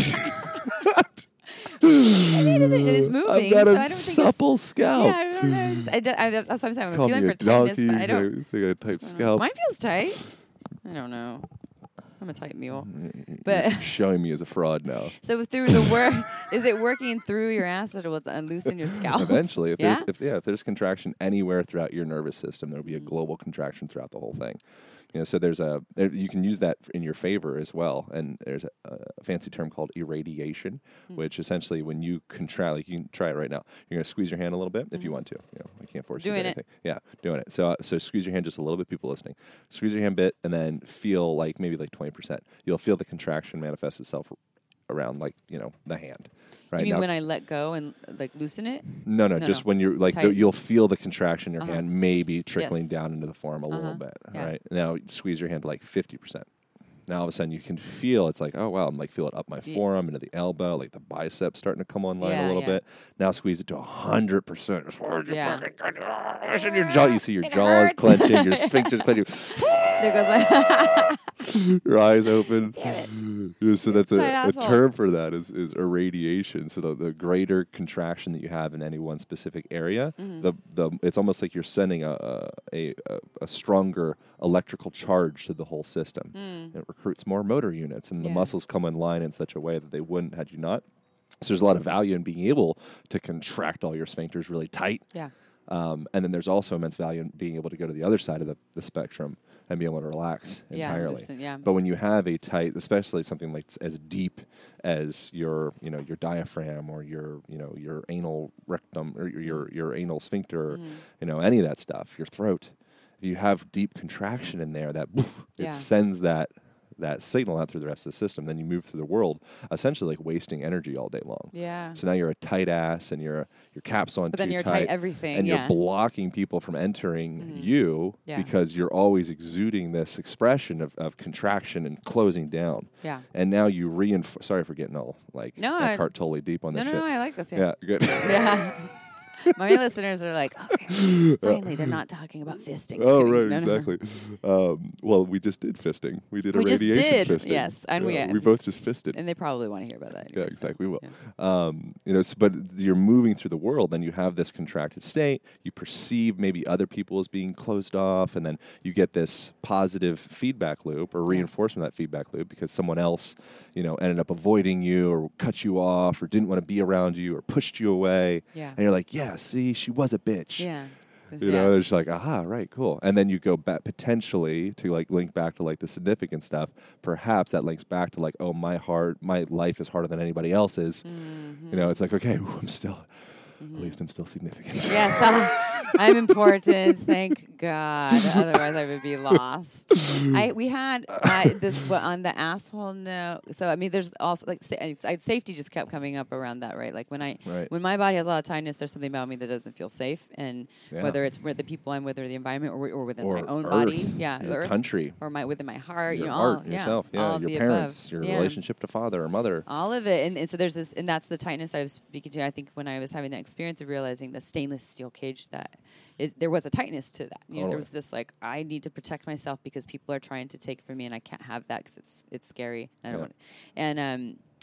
I mean, it's, it's moving. I've got so a I don't think supple it's, scalp. Yeah, I don't know. It's- I, do- I, that's what I'm saying. I'm Call me feeling a for tightness, donkey. but I don't. You say I got a tight I don't know. scalp. Mine feels tight. I don't know. I'm a tight mule. You're But showing me as a fraud now. so through the work, is it working through your ass that it will unloosen your scalp? Eventually, if Yeah? there's if yeah, if there's contraction anywhere throughout your nervous system, there'll be a global contraction throughout the whole thing. You know, so there's a there, you can use that in your favor as well. And there's a, a fancy term called irradiation, Hmm. which essentially when you contract, like you can try it right now. You're gonna squeeze your hand a little bit if you want to. You know, I can't force you Doing to it. do anything. Yeah, doing it. So uh, so squeeze your hand just a little bit. People listening, squeeze your hand bit, and then feel like maybe like twenty percent. You'll feel the contraction manifest itself around like you know the hand. Right You mean now, when I let go and like loosen it? no, no, No, just no. when you're like, the, Tight. you'll feel the contraction in your Uh-huh. hand, maybe trickling Yes. down into the forearm a little Uh-huh. bit. Yeah. Right now, squeeze your hand to like fifty percent. Now all of a sudden you can feel it's like, oh wow, I'm like feel it up my Yeah. forearm into the elbow, like the biceps starting to come online Yeah, a little yeah. bit. Now squeeze it to a hundred percent. As hard as you Yeah. fucking can. Oh, it's in your jaw. You see your It jaws hurts. clenching, your sphincters clenching, There goes my. your eyes open. Damn Yeah, so that's a, Tight a asshole. term for that is, is irradiation. So the, the greater contraction that you have in any one specific area, Mm-hmm. the the it's almost like you're sending a a, a, a stronger electrical charge to the whole system. It recruits more motor units, and the Mm. Yeah. muscles come in line in such a way that they wouldn't had you not. So there's a lot of value in being able to contract all your sphincters really tight. Yeah. Um, and then there's also immense value in being able to go to the other side of the, the spectrum and be able to relax Yeah, entirely. listen, yeah. But when you have a tight, especially something like as deep as your, you know, your diaphragm or your, you know, your anal rectum or your your, your anal sphincter, or, you know, any of that stuff, your throat, if you have deep contraction in there, that woof, Yeah. it sends that that signal out through the rest of the system. Then you move through the world, essentially like wasting energy all day long. Yeah. So now you're a tight ass, and you're your cap's on But then too you're tight, tight everything, and yeah. you're blocking people from entering you Yeah. because you're always exuding this expression of, of contraction and closing down. Yeah. And now you reinforce. Sorry for getting all like No, I- Eckhart Tolle deep on No, this no, shit. no. I like this. yeah, good. Yeah. My listeners are like, okay, finally, they're not talking about fisting. Just Oh kidding. right, No, no, no. exactly. Um, well, we just did fisting. We did a We just radiation did, fisting. yes, and we- Yeah, we both just fisted. And they probably want to hear about that. Yeah, anyway, so, exactly. We will. yeah. Um, you know, s but you're moving through the world, then you have this contracted state. You perceive maybe other people as being closed off, and then you get this positive feedback loop or reinforcement of that feedback loop because someone else, you know, ended up avoiding you or cut you off or didn't want to be around you or pushed you away. Yeah. And you're like, yeah, see, she was a bitch. Yeah. This- You yeah. know, it's like, aha, right, cool. And then you go back potentially to like link back to like the significant stuff. Perhaps that links back to like, oh, my heart, my life is harder than anybody else's. Mm-hmm. You know, it's like, okay, ooh, I'm still, at least I'm still significant. Yes, uh, I'm important. Thank God. Otherwise, I would be lost. I we had uh, this but on the asshole note. So I mean, there's also like sa- it's- I, safety just kept coming up around that, right? Like when I Right. when my body has a lot of tightness, there's something about me that doesn't feel safe, and Yeah. whether it's with the people I'm with or the environment or or within Or my own Earth, body, yeah, your Earth, country, or my within my heart, your you know, heart, all, yeah, yourself, yeah, all of your the parents, above. your Yeah. relationship to father or mother. All of it, and, and so there's this, and that's the tightness I was speaking to. I think when I was having that experience of realizing the stainless steel cage that is, there was a tightness to that. You know, Totally. there was this like I need to protect myself because people are trying to take from me, and I can't have that because it's it's scary. I don't Yeah. want, and um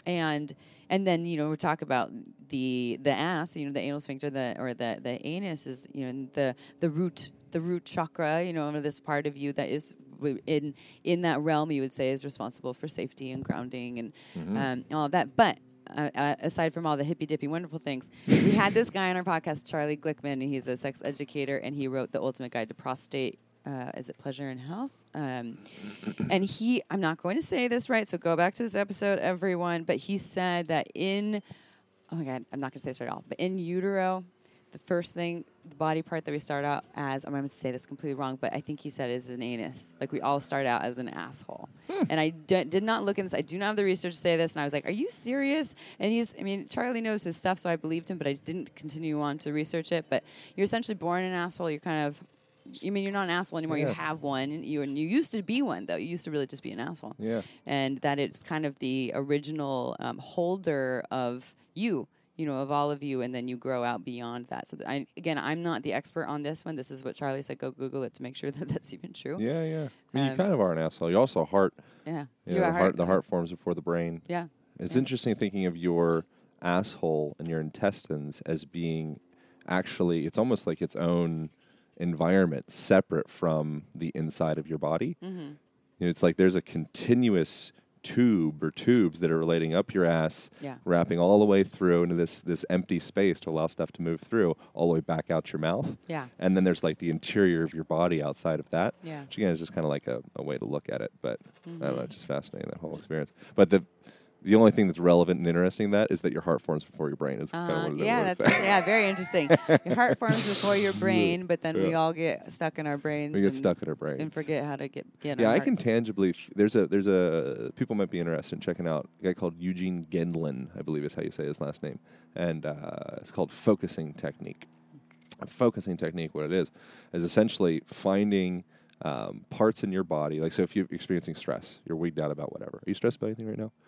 and and then you know we talk about the the ass, you know, the anal sphincter, the or the the anus is you know the the root the root chakra, you know, this part of you that is in in that realm you would say is responsible for safety and grounding and mm-hmm. um, all of that, but. Uh, uh, aside from all the hippy dippy wonderful things, we had this guy on our podcast, Charlie Glickman, and he's a sex educator, and he wrote The Ultimate Guide to Prostate. Uh, is it Pleasure and Health? Um, and he, I'm not going to say this right, so go back to this episode, everyone. But he said that in, oh my God, I'm not going to say this right at all. But in utero, the first thing, the body part that we start out as, I'm going to say this completely wrong, but I think he said is an anus. Like we all start out as an asshole. Hmm. And I d- did not look in this. I do not have the research to say this. And I was like, are you serious? And he's, I mean, Charlie knows his stuff, so I believed him, but I didn't continue on to research it. But you're essentially born an asshole. You're kind of, I mean, you're not an asshole anymore. Yeah. You have one. And you, and you used to be one, though. You used to really just be an asshole. Yeah. And that it's kind of the original um, holder of you. You know, of all of you, and then you grow out beyond that. So, th- I, again, I'm not the expert on this one. This is what Charlie said. Go Google it to make sure that that's even true. Yeah, yeah. I mean, Um, you kind of are an asshole. You're also a heart. Yeah. You You're know, a the, heart. the heart forms before the brain. Yeah. It's Yeah. interesting thinking of your asshole and your intestines as being actually, it's almost like its own environment, separate from the inside of your body. Mm-hmm. You know, it's like there's a continuous tube or tubes that are relating up your ass, Yeah. wrapping all the way through into this this empty space to allow stuff to move through, all the way back out your mouth. Yeah. And then there's like the interior of your body outside of that. Yeah. Which again is just kind of like a, a way to look at it. But Mm-hmm. I don't know, it's just fascinating, that whole experience. But the the only thing that's relevant and interesting in that is that your heart forms before your brain is kind of Uh, what it yeah, is. that's yeah, very interesting. Your heart forms before your brain, but then we Yeah. all get stuck in our brains. We get and, stuck in our brains. and forget how to get get. Yeah, our I can hearts. tangibly. F- there's a there's a people might be interested in checking out a guy called Eugene Gendlin, I believe is how you say his last name, and uh, it's called focusing technique. A focusing technique, what it is, is essentially finding um, parts in your body. Like, so if you're experiencing stress, you're wigged out about whatever. Are you stressed about anything right now?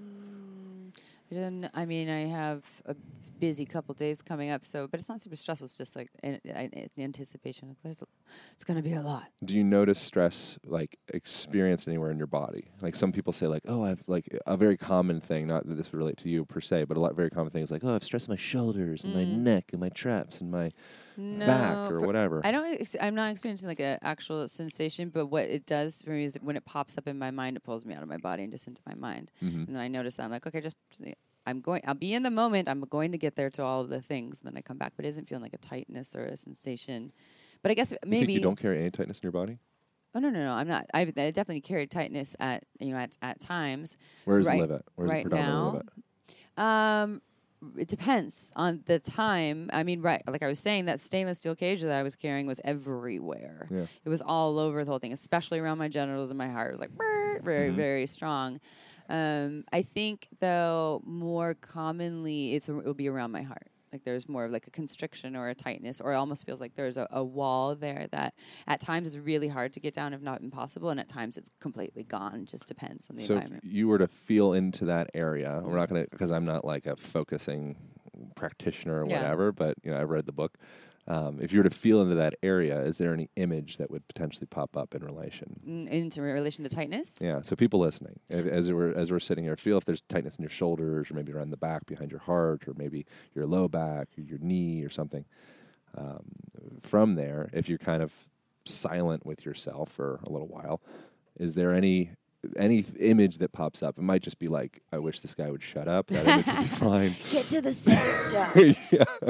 I didn't- I mean, I have a busy couple days coming up, so but it's not super stressful. It's just like in, in, in anticipation. Like, there's a, it's going to be a lot. Do you notice stress like experienced anywhere in your body? Like some people say, like, oh, I've like a very common thing. Not that this would relate to you per se, but a lot very common things like, oh, I've stressed my shoulders and my Mm. neck and my traps and my No, back or for- whatever. I don't. Ex- I'm not experiencing like an actual sensation, but what it does for me is when it pops up in my mind, it pulls me out of my body and just into my mind. Mhm. And then I notice that I'm like, okay, just I'm going. I'll be in the moment. I'm going to get there to all of the things. And then I come back, but it isn't feeling like a tightness or a sensation. But I guess You maybe think you don't carry any tightness in your body? Oh no, no, no! I'm not. I, I definitely carry tightness at you know at, at times. Where does right, it live at? Where does right it predominantly live now, at? Um, it depends on the time. I mean, right, like I was saying, that stainless steel cage that I was carrying was everywhere. Yeah. It was all over the whole thing, especially around my genitals and my heart. It was like brrr, very, Mhm. very strong. Um, I think though more commonly it's it will be around my heart. Like there's more of like a constriction or a tightness, or it almost feels like there's a, a wall there that at times is really hard to get down, if not impossible, and at times it's completely gone. Just depends on the So if environment. you were to feel into that area, we're not going to, because I'm not like a focusing practitioner or Yeah. whatever, but you know, I've read the book. Um, if you were to feel into that area, is there any image that would potentially pop up in relation? Mm, into relation to tightness. Yeah. So people listening, if- as we're as we're sitting here, feel if there's tightness in your shoulders, or maybe around the back behind your heart, or maybe your low back, or your knee, or something. Um, from there, if you're kind of silent with yourself for a little while, is there any any th- image that pops up? It might just be like, I wish this guy would shut up. That image would be fine. Get to the sex stuff. yeah.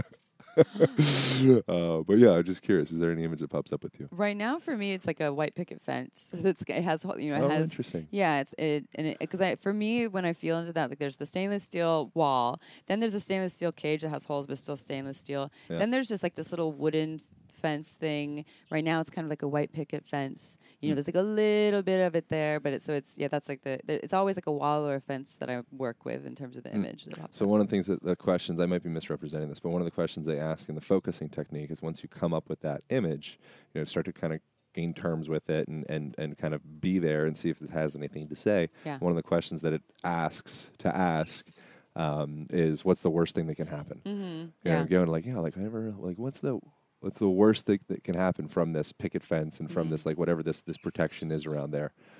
uh, but yeah, I'm just curious. Is there any image that pops up with you? Right now, for me, it's like a white picket fence. That's it has you know it Oh, has interesting. yeah it's it and because I for me when I feel into that, like there's the stainless steel wall, then there's a stainless steel cage that has holes but still stainless steel. Yeah. Then there's just like this little wooden fence thing. Right now, it's kind of like a white picket fence. You know, Mm. there's like a little bit of it there, but it's so it's yeah that's like the, the it's always like a wall or a fence that I work with in terms of the Mm. image. That pops So up. one of the things that the questions, I might be misrepresenting this, but one of the questions they ask in the focusing technique is once you come up with that image, you know, start to kind of gain terms with it and, and, and kind of be there and see if it has anything to say. Yeah. One of the questions that it asks to ask um, is what's the worst thing that can happen? Mm-hmm. You Yeah. know, going like, yeah, like I never, like what's the what's the worst thing that can happen from this picket fence and from Mhm. this like whatever this this protection is around there?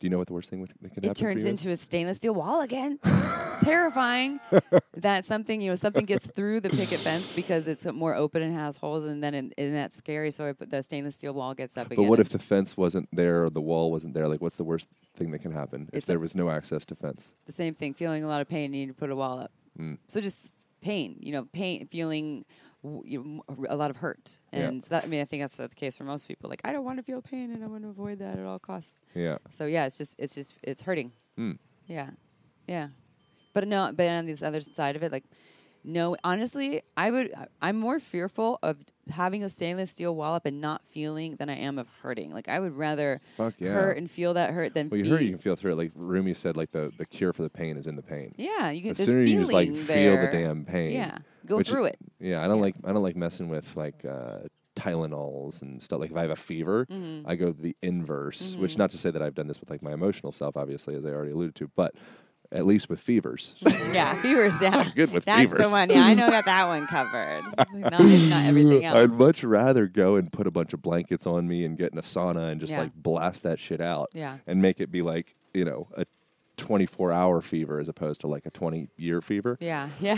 Do you know what the worst thing would, that could happen It turns for you into a stainless steel wall again. Terrifying. That something, you know, something gets through the picket fence because it's more open and has holes, and then in, and that's scary. So I put the stainless steel wall gets up But again. what if the fence wasn't there or the wall wasn't there? Like, what's the worst thing that can happen if It's there a- was no access to fence? the same thing? Feeling a lot of pain, you need to put a wall up. Mm. So just pain, you know, pain, feeling w- you know, m- a lot of hurt, Yeah. and that, I mean, I think that's the case for most people. Like, I don't want to feel pain, and I want to avoid that at all costs. Yeah. So yeah, it's just, it's just, it's hurting. Mm. Yeah, yeah. But no, but on this other side of it, like, no, honestly, I would, I'm more fearful of having a stainless steel wall up and not feeling than I am of hurting. Like, I would rather Fuck yeah. hurt and feel that hurt than Well, you be, heard you can feel through it. Like Rumi said, like the, the cure for the pain is in the pain. yeah, you can, The there's sooner you just like feeling feel the there. damn pain. Yeah, go which- through it. Yeah, I don't Yeah. like I don't like messing with like uh, Tylenols and stuff. Like if I have a fever, Mm-hmm. I go the inverse. Which not to say that I've done this with like my emotional self, obviously, as I already alluded to, but at least with fevers. Yeah, fevers. Yeah, Good with that's the fevers. one. Yeah, I know I got that one covered. It's not, it's not everything else. I'd much rather go and put a bunch of blankets on me and get in a sauna and just Yeah. like blast that shit out. Yeah. And make it be like, you know, a twenty-four hour fever as opposed to like a twenty year fever. Yeah, yeah.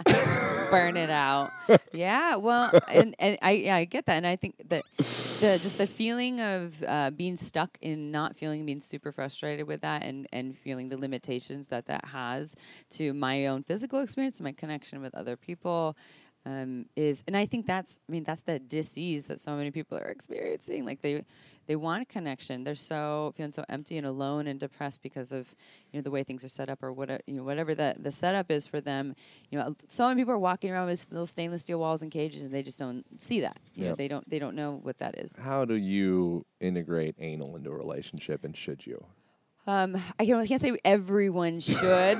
Burn it out. Yeah, well, and, and I yeah I get that, and I think that the just the feeling of uh, being stuck in not feeling, being super frustrated with that, and and feeling the limitations that that has to my own physical experience, my connection with other people. Um, is and I think that's I mean that's the dis-ease that so many people are experiencing. Like they they want a connection. They're so feeling so empty and alone and depressed because of you know the way things are set up or what you know whatever the the setup is for them. You know, so many people are walking around with little stainless steel walls and cages, and they just don't see that. You know, Yep. they don't they don't know what that is. How do you integrate anal into a relationship, and should you? Um, I can't, I can't say everyone should,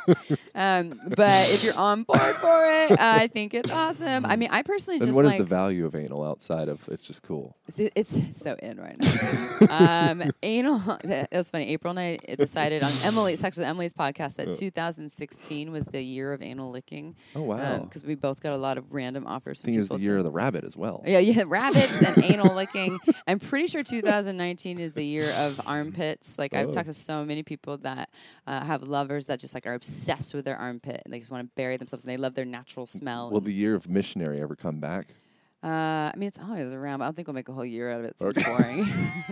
um, but if you're on board for it, I think it's awesome. I mean, I personally And just what is like the value of anal outside of it's just cool? it's, it's so in right now. um, anal. It was funny. April and I decided on Emily. It's actually Emily's podcast that two thousand sixteen was the year of anal licking. Oh, wow. Because we both got a lot of random offers. I think from it's the people year to- of the rabbit as well. Yeah, yeah, rabbits and anal licking. I'm pretty sure two thousand nineteen is the year of armpits. Like I've Oh. talked to so many people that uh, have lovers that just like are obsessed with their armpit and they just want to bury themselves and they love their natural smell. Will and, the year of missionary ever come back? uh, I mean, it's always around, but I don't think we'll make a whole year out of it. So it's boring.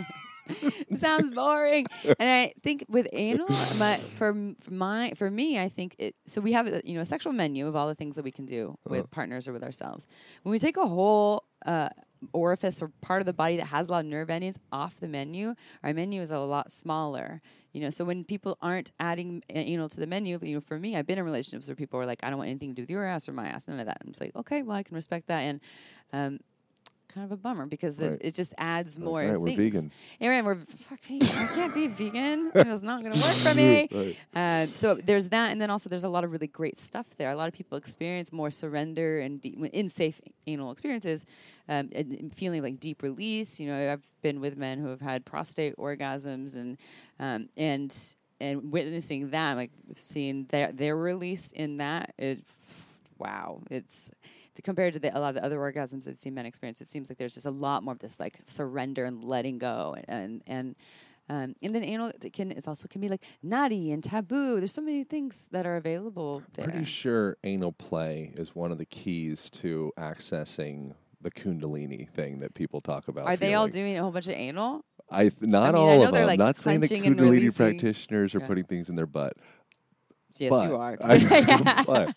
It sounds boring. And I think with anal, my for, m- for my for me, I think it. So we have a, you know a sexual menu of all the things that we can do with partners or with ourselves. When we take a whole uh, orifice or part of the body that has a lot of nerve endings off the menu, our menu is a lot smaller. You know, so when people aren't adding uh, anal to the menu, you know, for me, I've been in relationships where people are like, I don't want anything to do with your ass or my ass, none of that. I'm just like, okay, well, I can respect that, and um, kind of a bummer because Right. it, it just adds more right, we're things. vegan. Aaron, we're fuck vegan. I can't be vegan. It's not going to work for me. Right. Uh, so there's that, and then also there's a lot of really great stuff there. A lot of people experience more surrender and de- in safe anal experiences, um, and, and feeling like deep release. You know, I've been with men who have had prostate orgasms, and um, and and witnessing that, like seeing their their release in that, it, wow, it's. Compared to the, a lot of the other orgasms I've seen men experience, it seems like there's just a lot more of this like surrender and letting go, and and um, and then anal can is also can be like naughty and taboo. There's so many things that are available there. Pretty sure anal play is one of the keys to accessing the Kundalini thing that people talk about. Are they all feeling. doing a whole bunch of anal? I th- not I mean, I all know of they're, them. like, Not saying that clenching and Kundalini releasing. practitioners are Yeah. putting things in their butt. Yes, But you are. I, but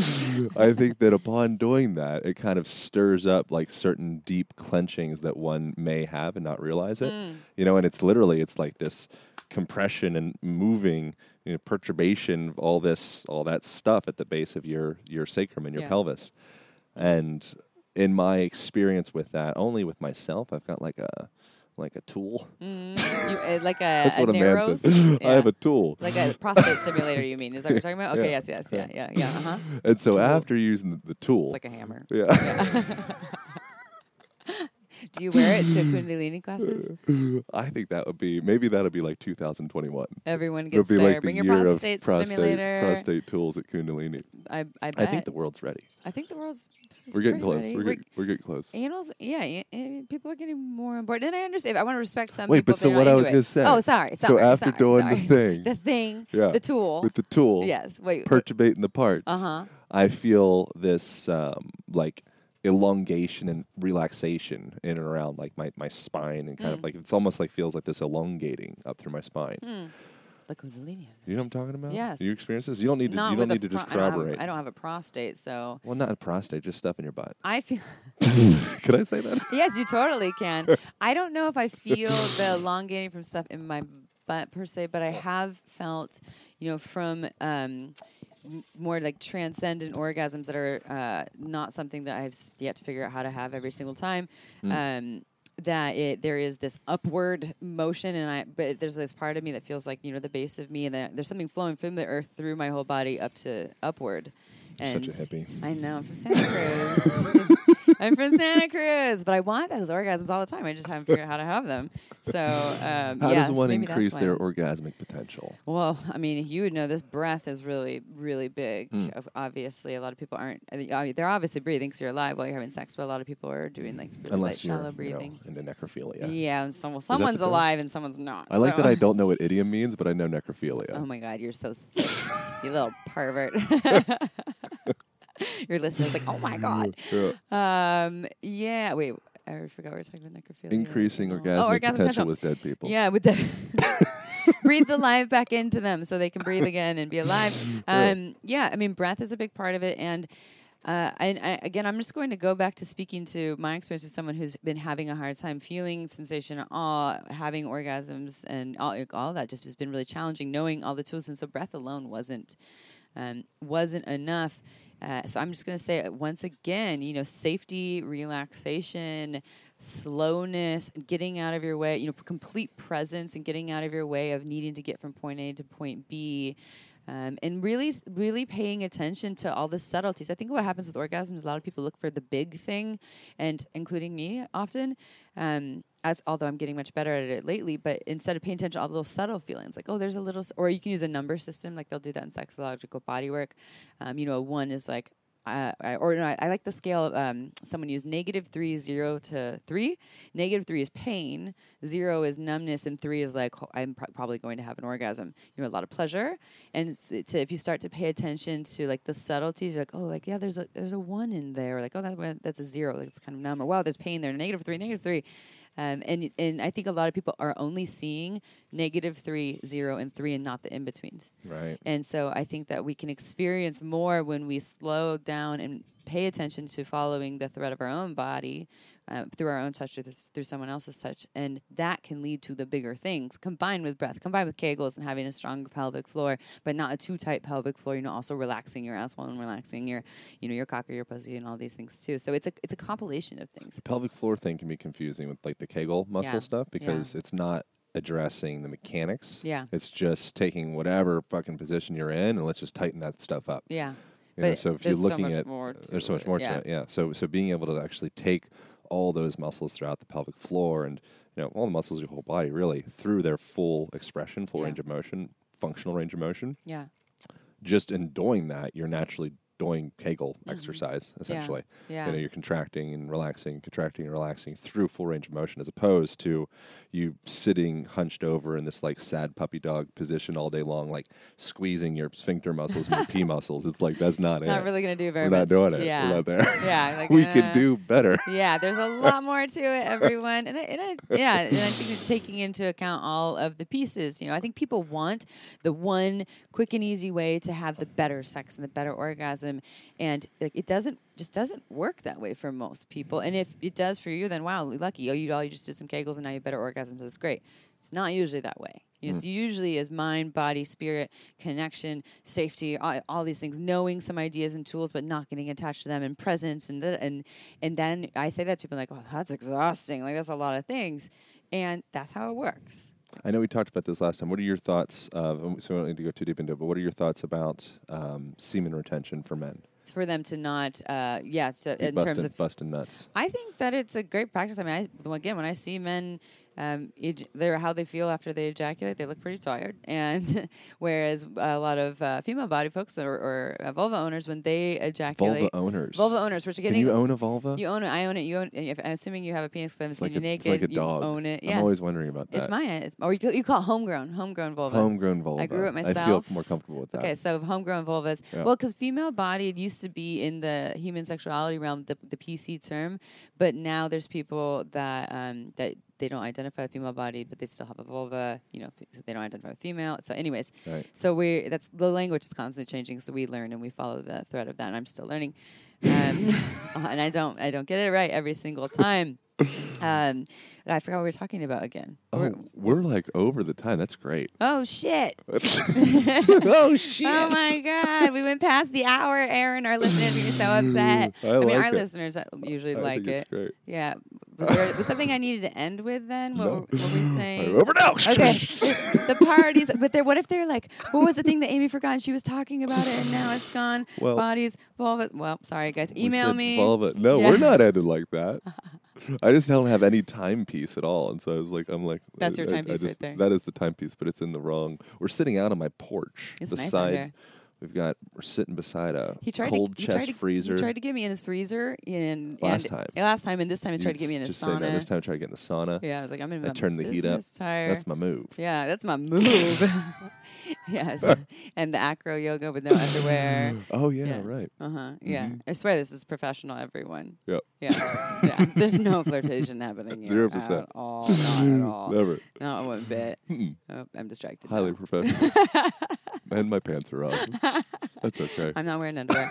I think that upon doing that, it kind of stirs up like certain deep clenchings that one may have and not realize it. Mm. You know, and it's literally it's like this compression and moving, you know, perturbation of all this, all that stuff at the base of your your sacrum and your Yeah. pelvis. And in my experience with that, only with myself, I've got like a like a tool. Mm, you, uh, like a, That's a what a man narrows? says. I Yeah. have a tool. Like a prostate simulator. You mean? Is that what you're talking about? Okay. Yeah. Yes. Yes. Yeah. Yeah. Yeah. Uh huh. And so after using the, the tool, It's like a hammer. yeah. Do you wear it to Kundalini classes? I think that would be maybe that'll be like two thousand twenty-one. Everyone It'll gets be there. like the Bring your year of prostate, prostate stimulator. prostate tools at Kundalini. I I bet. I think the world's ready. I think the world's. We're getting pretty close. ready. We're, getting, we're getting close. Anals, yeah, yeah, yeah, people are getting more on board. And I understand. I want to respect some Wait, people. but so they're what not I into was it. gonna say. Oh, sorry. So sorry after sorry, doing sorry. the thing, the thing, yeah, the tool, with the tool, yes. Wait, perturbating the parts. uh huh. I feel this um, like elongation and relaxation in and around like my, my spine and kind Mm. of like it's almost like feels like this elongating up through my spine. Mm. The Kundalini. You know what I'm talking about? Yes. You experience this? You don't need to. Not You don't with need a to just pro- I don't have a- corroborate. I don't have a prostate, so Well, not a prostate, just stuff in your butt. I feel. Could I say that? Yes, you totally can. I don't know if I feel the elongating from stuff in my butt per se, but I have felt, you know, from um, m- more like transcendent orgasms that are uh, not something that I've s- yet to figure out how to have every single time. Um, that it there is this upward motion, and I but there's this part of me that feels like, you know, the base of me, and that there's something flowing from the earth through my whole body up to upward. And Such a hippie. I know, I'm from Santa Cruz. I'm from Santa Cruz, but I want those orgasms all the time. I just haven't figured out how to have them. So, um, How yeah, does so one maybe that's increase why. their orgasmic potential? Well, I mean, you would know this breath is really, really big. Mm. Ob- Obviously, a lot of people aren't. I think, I mean, they're obviously breathing because you're alive while you're having sex, but a lot of people are doing like really light, Unless you're shallow you breathing. know, into necrophilia. Yeah, and some, well, that someone's the thing? alive and someone's not. I like so. that I don't know what idiom means, but I know necrophilia. Oh my God, you're so sick, you little pervert. Your listener's like, oh my God. Yeah. Um, yeah, wait, I already forgot we were talking about necrophilia. Increasing Oh. orgasmic Oh, orgasm potential potential. with dead people. Yeah, with the breathe the life back into them so they can breathe again and be alive. Um, yeah, I mean, breath is a big part of it, and uh, and I, again, I'm just going to go back to speaking to my experience of someone who's been having a hard time feeling sensation at all, having orgasms, and all, all that just has been really challenging. Knowing all the tools, and so breath alone wasn't um, wasn't enough. Uh, so I'm just going to say it once again, you know, safety, relaxation, slowness, getting out of your way, you know, complete presence and getting out of your way of needing to get from point A to point B. Um, and really, really paying attention to all the subtleties. I think what happens with orgasms, a lot of people look for the big thing, and including me often, um, as although I'm getting much better at it lately, but instead of paying attention to all the little subtle feelings, like, oh, there's a little, s- or you can use a number system, like they'll do that in sexological bodywork. Um, you know, a one is like, Uh, I, or no, I, I like the scale. Um, someone used negative three, zero to three. Negative three is pain, zero is numbness, and three is like ho- I'm pr- probably going to have an orgasm. You know, a lot of pleasure. And it's, it's, if you start to pay attention to like the subtleties, you're like, oh, like yeah, there's a there's a one in there. Like oh, that one- that's a zero. Like it's kind of numb. Or wow, there's pain there. Negative three, negative three. Um, and and I think a lot of people are only seeing negative three, zero, and three, and not the in betweens. Right. And so I think that we can experience more when we slow down and pay attention to following the thread of our own body uh, through our own touch or this, through someone else's touch. And that can lead to the bigger things, combined with breath, combined with Kegels and having a strong pelvic floor, but not a too tight pelvic floor, you know, also relaxing your asshole and relaxing your, you know, your cock or your pussy and all these things too. So it's a it's a compilation of things. The pelvic floor thing can be confusing with like the Kegel muscle Yeah. stuff because Yeah. it's not addressing the mechanics. Yeah. It's just taking whatever fucking position you're in and let's just tighten that stuff up. Yeah. You know, But so if you're there's so looking much at more to there's so much it, more yeah. to it, yeah. So so being able to actually take all those muscles throughout the pelvic floor and you know all the muscles of your whole body really through their full expression, full Yeah. range of motion, functional range of motion. Yeah. Just in doing that, you're naturally doing Kegel exercise essentially. Mm-hmm. Yeah. You know, you're contracting and relaxing, contracting and relaxing through full range of motion, as opposed to you sitting hunched over in this like sad puppy dog position all day long, like squeezing your sphincter muscles and your P muscles. It's like that's not, Not it. really going to do very We're much. not doing it. Yeah. We're not there. Yeah. Like, we uh, could do better. Yeah, there's a lot more to it, everyone. And I, and I, yeah, and I think that taking into account all of the pieces, you know, I think people want the one quick and easy way to have the better sex and the better orgasm, and like, it doesn't just doesn't work that way for most people. And if it does for you, then wow, lucky. Oh, you all you just did some Kegels and now you have better orgasms. That's great. It's not usually that way. It's usually as mind, body, spirit, connection, safety, all, all these things, knowing some ideas and tools, but not getting attached to them, and presence, and th- and and then I say that to people like, oh, that's exhausting. Like that's a lot of things, and that's how it works. I know we talked about this last time. What are your thoughts? Of, so we don't need to go too deep into it, but what are your thoughts about um, semen retention for men? for them to not, uh, yeah, so in busting, terms of busting nuts. I think that it's a great practice. I mean, I, again, when I see men, um, ej- they're how they feel after they ejaculate, they look pretty tired. And whereas a lot of uh, female body folks or, or uh, vulva owners, when they ejaculate, Vulva owners. vulva owners, which are Can getting. you own a vulva? You own it. I own it. You own. If, I'm assuming you have a penis. 'Cause I haven't It's seen like you a, naked. it's like a you dog. own it. Yeah. I'm always wondering about that. It's mine. It's, or you, call- you call it homegrown, homegrown vulva. Homegrown vulva. I grew it I myself. feel more comfortable with that. Okay, so homegrown vulvas. Yeah. Well, because female body it used to be in the human sexuality realm, the, the P C term, but now there's people that um, that they don't identify a female body, but they still have a vulva. You know, so they don't identify a female. So, anyways, Right. so we that's the language is constantly changing. So we learn and we follow the thread of that. And I'm still learning, um, and I don't I don't get it right every single time. Um, I forgot what we were talking about again. Oh, We're- we're like over the time. That's great. oh shit. oh shit! Oh my God, we went past the hour, Aaron. Our listeners are gonna be so upset. I I, mean, like our it. listeners usually I like think it. it's great. Yeah. Was there was something I needed to end with then? What, No. were, what were we saying? Over now. Okay, the parties, but there. What if they're like, what was the thing that Amy forgot? She was talking about it, and now it's gone. Well- Bodies, vulva. Well, sorry guys. We Email said me. Vulva. No, Yeah. we're not ended like that. I just don't have any timepiece at all, and so I was like, I'm like, That's your I- I timepiece right just- there. That is the timepiece, but it's in the wrong. We're sitting out on my porch. It's the nice out side. here. We've got. We're sitting beside a He tried cold to, he chest tried to, freezer. He tried to get me in his freezer. In, Last and, time. yeah, last time, and this time he tried to get me in his Just say that. sauna. This time I tried to get in the sauna. Yeah, I was like, I'm in I my turned the heat up. business tire. That's my move. Yeah, that's my move. Yes, and the acro yoga with no underwear. Oh yeah, Yeah. right. Uh huh. Yeah, Mhm. I swear this is professional. Everyone. Yep. Yeah. Yeah. There's no flirtation happening here Zero percent. at all. Not at all. Never. Not one bit. Mm-mm. Oh, I'm distracted. Highly now. professional. And my pants are off. That's okay. I'm not wearing underwear.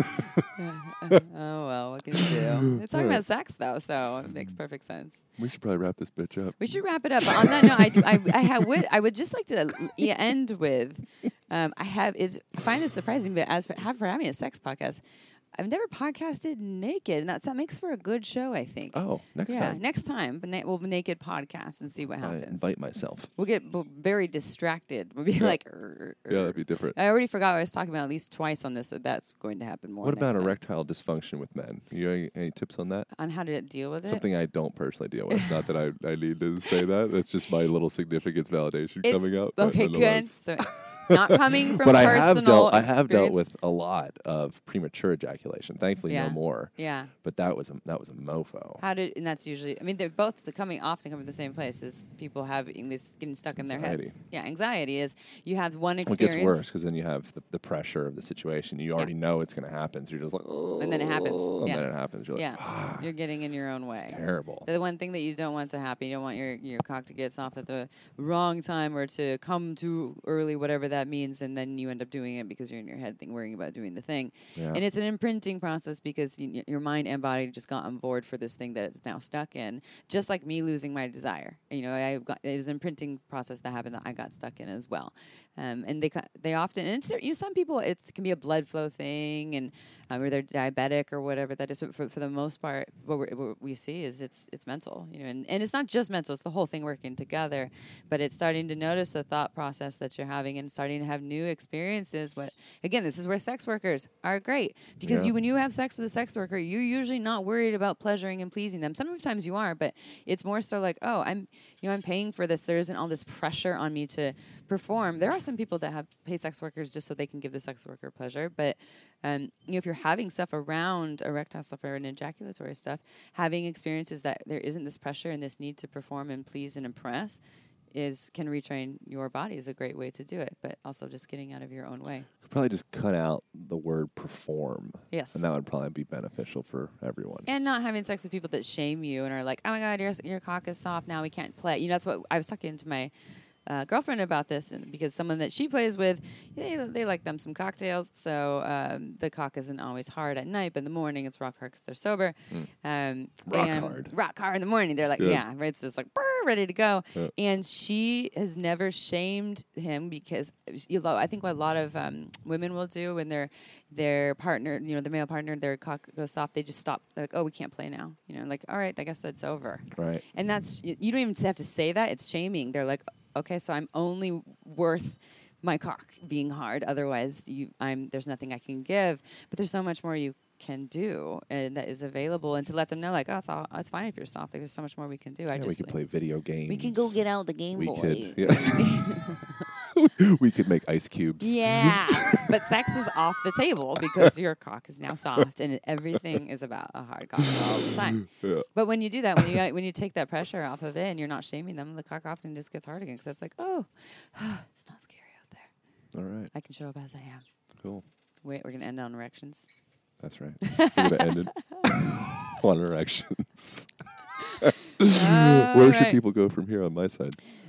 oh well, what can you do? It's talking Right. about sex though, so it makes perfect sense. We should probably wrap this bitch up. We should wrap it up. But on that note, I, do, I, I have would I would just like to l- end with, um, I have is I find this surprising, but as for, have for having a sex podcast, I've never podcasted naked, and that's that makes for a good show, I think. Oh, next yeah, time. next time, but na- we'll naked podcast and see what I happens. invite myself. We'll get b- very distracted. We'll be Yeah. like, "Rrr, Yeah, rrr." that'd be different. I already forgot what I was talking about at least twice on this, so that's going to happen more. What about next time. erectile dysfunction with men? You any, any tips on that? On how to deal with it? Something I don't personally deal with. Not that I, I need to say that. That's just my little significance validation It's- coming out. but Okay, good. nonetheless. So, not coming from but I personal have dealt. I have dealt experience. with a lot of premature ejaculation. Thankfully, Yeah. no more. Yeah. But that was a that was a mofo. How did and that's usually I mean they're both coming often come from the same place is people having this getting stuck in their Anxiety. heads. Yeah, anxiety is you have one Well, it experience gets worse because then you have the, the pressure of the situation. You already know it's going to happen, so you're just like, oh, And then it happens. and Yeah. then it happens. You're like, Yeah. ah, You're getting in your own way. terrible. The one thing that you don't want to happen, you don't want your, your cock to get soft at the wrong time or to come too early, whatever that means, and then you end up doing it because you're in your head thing, worrying about doing the thing. Yeah. And it's an imprinting process because you, your mind and body just got on board for this thing that it's now stuck in. Just like me losing my desire, you know, I got it was an imprinting process that happened that I got stuck in as well. Um, and they ca- they often and it's, you know some people it can be a blood flow thing and um, or they're diabetic or whatever that is. But for for the most part, what, we're, what we see is it's it's mental, you know, and, and it's not just mental; it's the whole thing working together. But it's starting to notice the thought process that you're having and starting to have new experiences. What again, this is where sex workers are great because Yeah. you when you have sex with a sex worker, you're usually not worried about pleasuring and pleasing them. Sometimes you are, but it's more so like, oh, I'm you know I'm paying for this. There isn't all this pressure on me to perform. There are some people that have pay sex workers just so they can give the sex worker pleasure, but um, you know, if you're having stuff around erectile stuff or an ejaculatory stuff, having experiences that there isn't this pressure and this need to perform and please and impress is can retrain your body is a great way to do it, but also just getting out of your own way. Could probably just cut out the word perform. Yes. And that would probably be beneficial for everyone. And not having sex with people that shame you and are like, oh my God, your, your cock is soft, now we can't play. You know, that's what I was talking to my uh, girlfriend about this and because someone that she plays with, they, they like them some cocktails. So um, the cock isn't always hard at night, but in the morning it's rock hard because they're sober. Um, Rock and hard. Rock hard in the morning. They're like, Good. yeah, it's just like, brr, ready to go. Yeah. And she has never shamed him because you know, I think what a lot of um, women will do when their their partner, you know, the male partner, their cock goes soft, they just stop. They're like, oh, we can't play now. You know, like, all right, I guess that's over. Right. And that's you, you don't even have to say that. It's shaming. They're like, okay, so I'm only worth my cock being hard. Otherwise, you, I'm there's nothing I can give. But there's so much more you can do and that is available, and to let them know, like, oh, it's, all, it's fine if you're soft. Like, there's so much more we can do. I Yeah, just we could like, play video games. we can go get out the Game We Boy. could. Yeah. We could make ice cubes. Yeah, but sex is off the table because your cock is now soft, and everything is about a hard cock all the time. Yeah. But when you do that, when you when you take that pressure off of it, and you're not shaming them, the cock often just gets hard again because it's like, oh, it's not scary out there. All right. I can show up as I am. Cool. Wait, we're gonna end on erections. That's right. We're gonna end it on erections. All Where should right. people go from here on my side?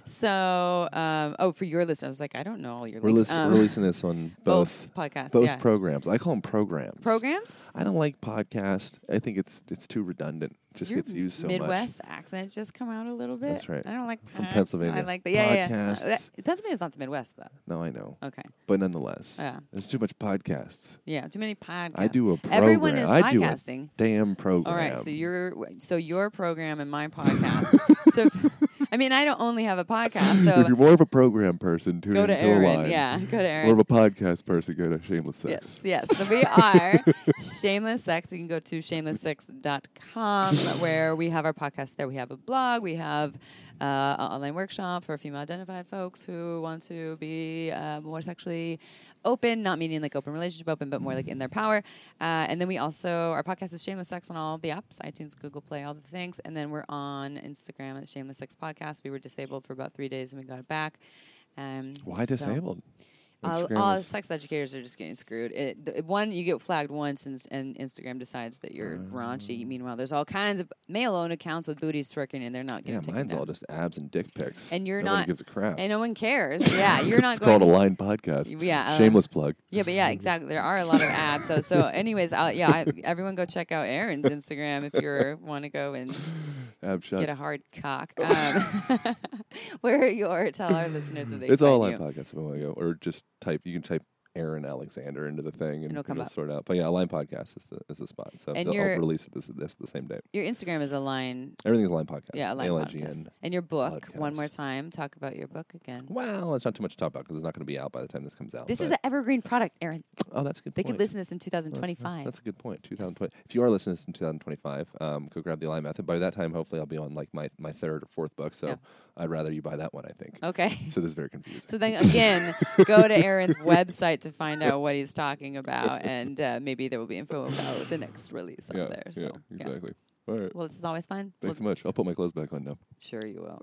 So, um, oh, for your list, I was like, I don't know all your We're, links. listen, Um, we're releasing this on both both podcasts, both yeah. programs. I call them programs. Programs? I don't like podcast. I think it's it's too redundant. Just Your gets used so Midwest accent just come out a little bit. That's right. I don't like From uh, Pennsylvania. I like that. Yeah, yeah, yeah. Podcasts. Uh, that- Pennsylvania's not the Midwest, though. much. No, I know. Okay. But nonetheless, Yeah. there's too much podcasts. Yeah. Too many podcasts. I do a program. Everyone is I do a podcasting. damn program. All right. So your so your program and my podcast. so, I mean, I don't only have a podcast, so if you're more of a program person, tune go to into a Aaron. line. Yeah, go to Aaron. More of a podcast person, go to Shameless Sex. Yes, yes. So we are Shameless Sex. You can go to shameless sex dot com where we have our podcast there. We have a blog. We have uh, an online workshop for female identified folks who want to be uh, more sexually open, not meaning like open relationship open, but more like in their power. Uh, and then we also, our podcast is Shameless Sex on all the apps, iTunes, Google Play, all the things. And then we're on Instagram at Shameless Sex Podcast. We were disabled for about three days and we got it back. Um, Why so- disabled? all, Instagram all is- sex educators are just getting screwed. It, the, one, you get flagged once, and, and Instagram decides that you're raunchy. Meanwhile, there's all kinds of male-owned accounts with booties twerking, and they're not getting yeah, taken mine's down. all just abs and dick pics. And you're Nobody not- gives a crap. and no one cares. Yeah, you're not it's going. called a line podcast. Yeah, uh, Shameless plug. Yeah, but yeah, exactly. There are a lot of abs. So, so anyways, I'll, yeah, I, everyone go check out Aaron's Instagram if you want to go and Ab shots. get a hard cock. Um, where are your tell our listeners where they It's can all find line you. podcast if you want to go, or just type. You can type Aaron Alexander into the thing, and It'll come up. sort out. But yeah, line podcast is the is the spot. So And they'll your- I'll release it this this the same day. Your Instagram is a line. Everything's a line podcast. Yeah, a line A L I G N. podcast. And your book, one podcast. more time. Talk about your book again. Well, it's not too much to talk about because it's not going to be out by the time this comes out. This is but- an evergreen product, Aaron. oh, that's a good. They point. could listen to this in That's- twenty twenty-five. That's a good point. twenty twenty. If you are listening to this in twenty twenty-five, um, go grab the Align Method. By that time, hopefully, I'll be on like my, my third or fourth book. So Yeah. I'd rather you buy that one. I think. Okay. So this is very confusing. So then again, go to Aaron's website to find out what he's talking about, and uh, maybe there will be info about the next release yeah, on there. So yeah, exactly. All right. Well, this is always fun. Thanks so Well, much. I'll put my clothes back on now. sure you will.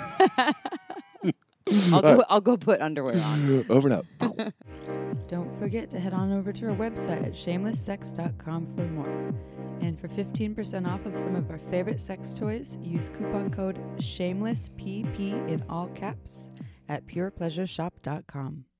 I'll go. I'll go put underwear on. Over and out. Don't forget to head on over to our website at shameless sex dot com for more. And for fifteen percent off of some of our favorite sex toys, use coupon code SHAMELESSPP in all caps at pure pleasure shop dot com.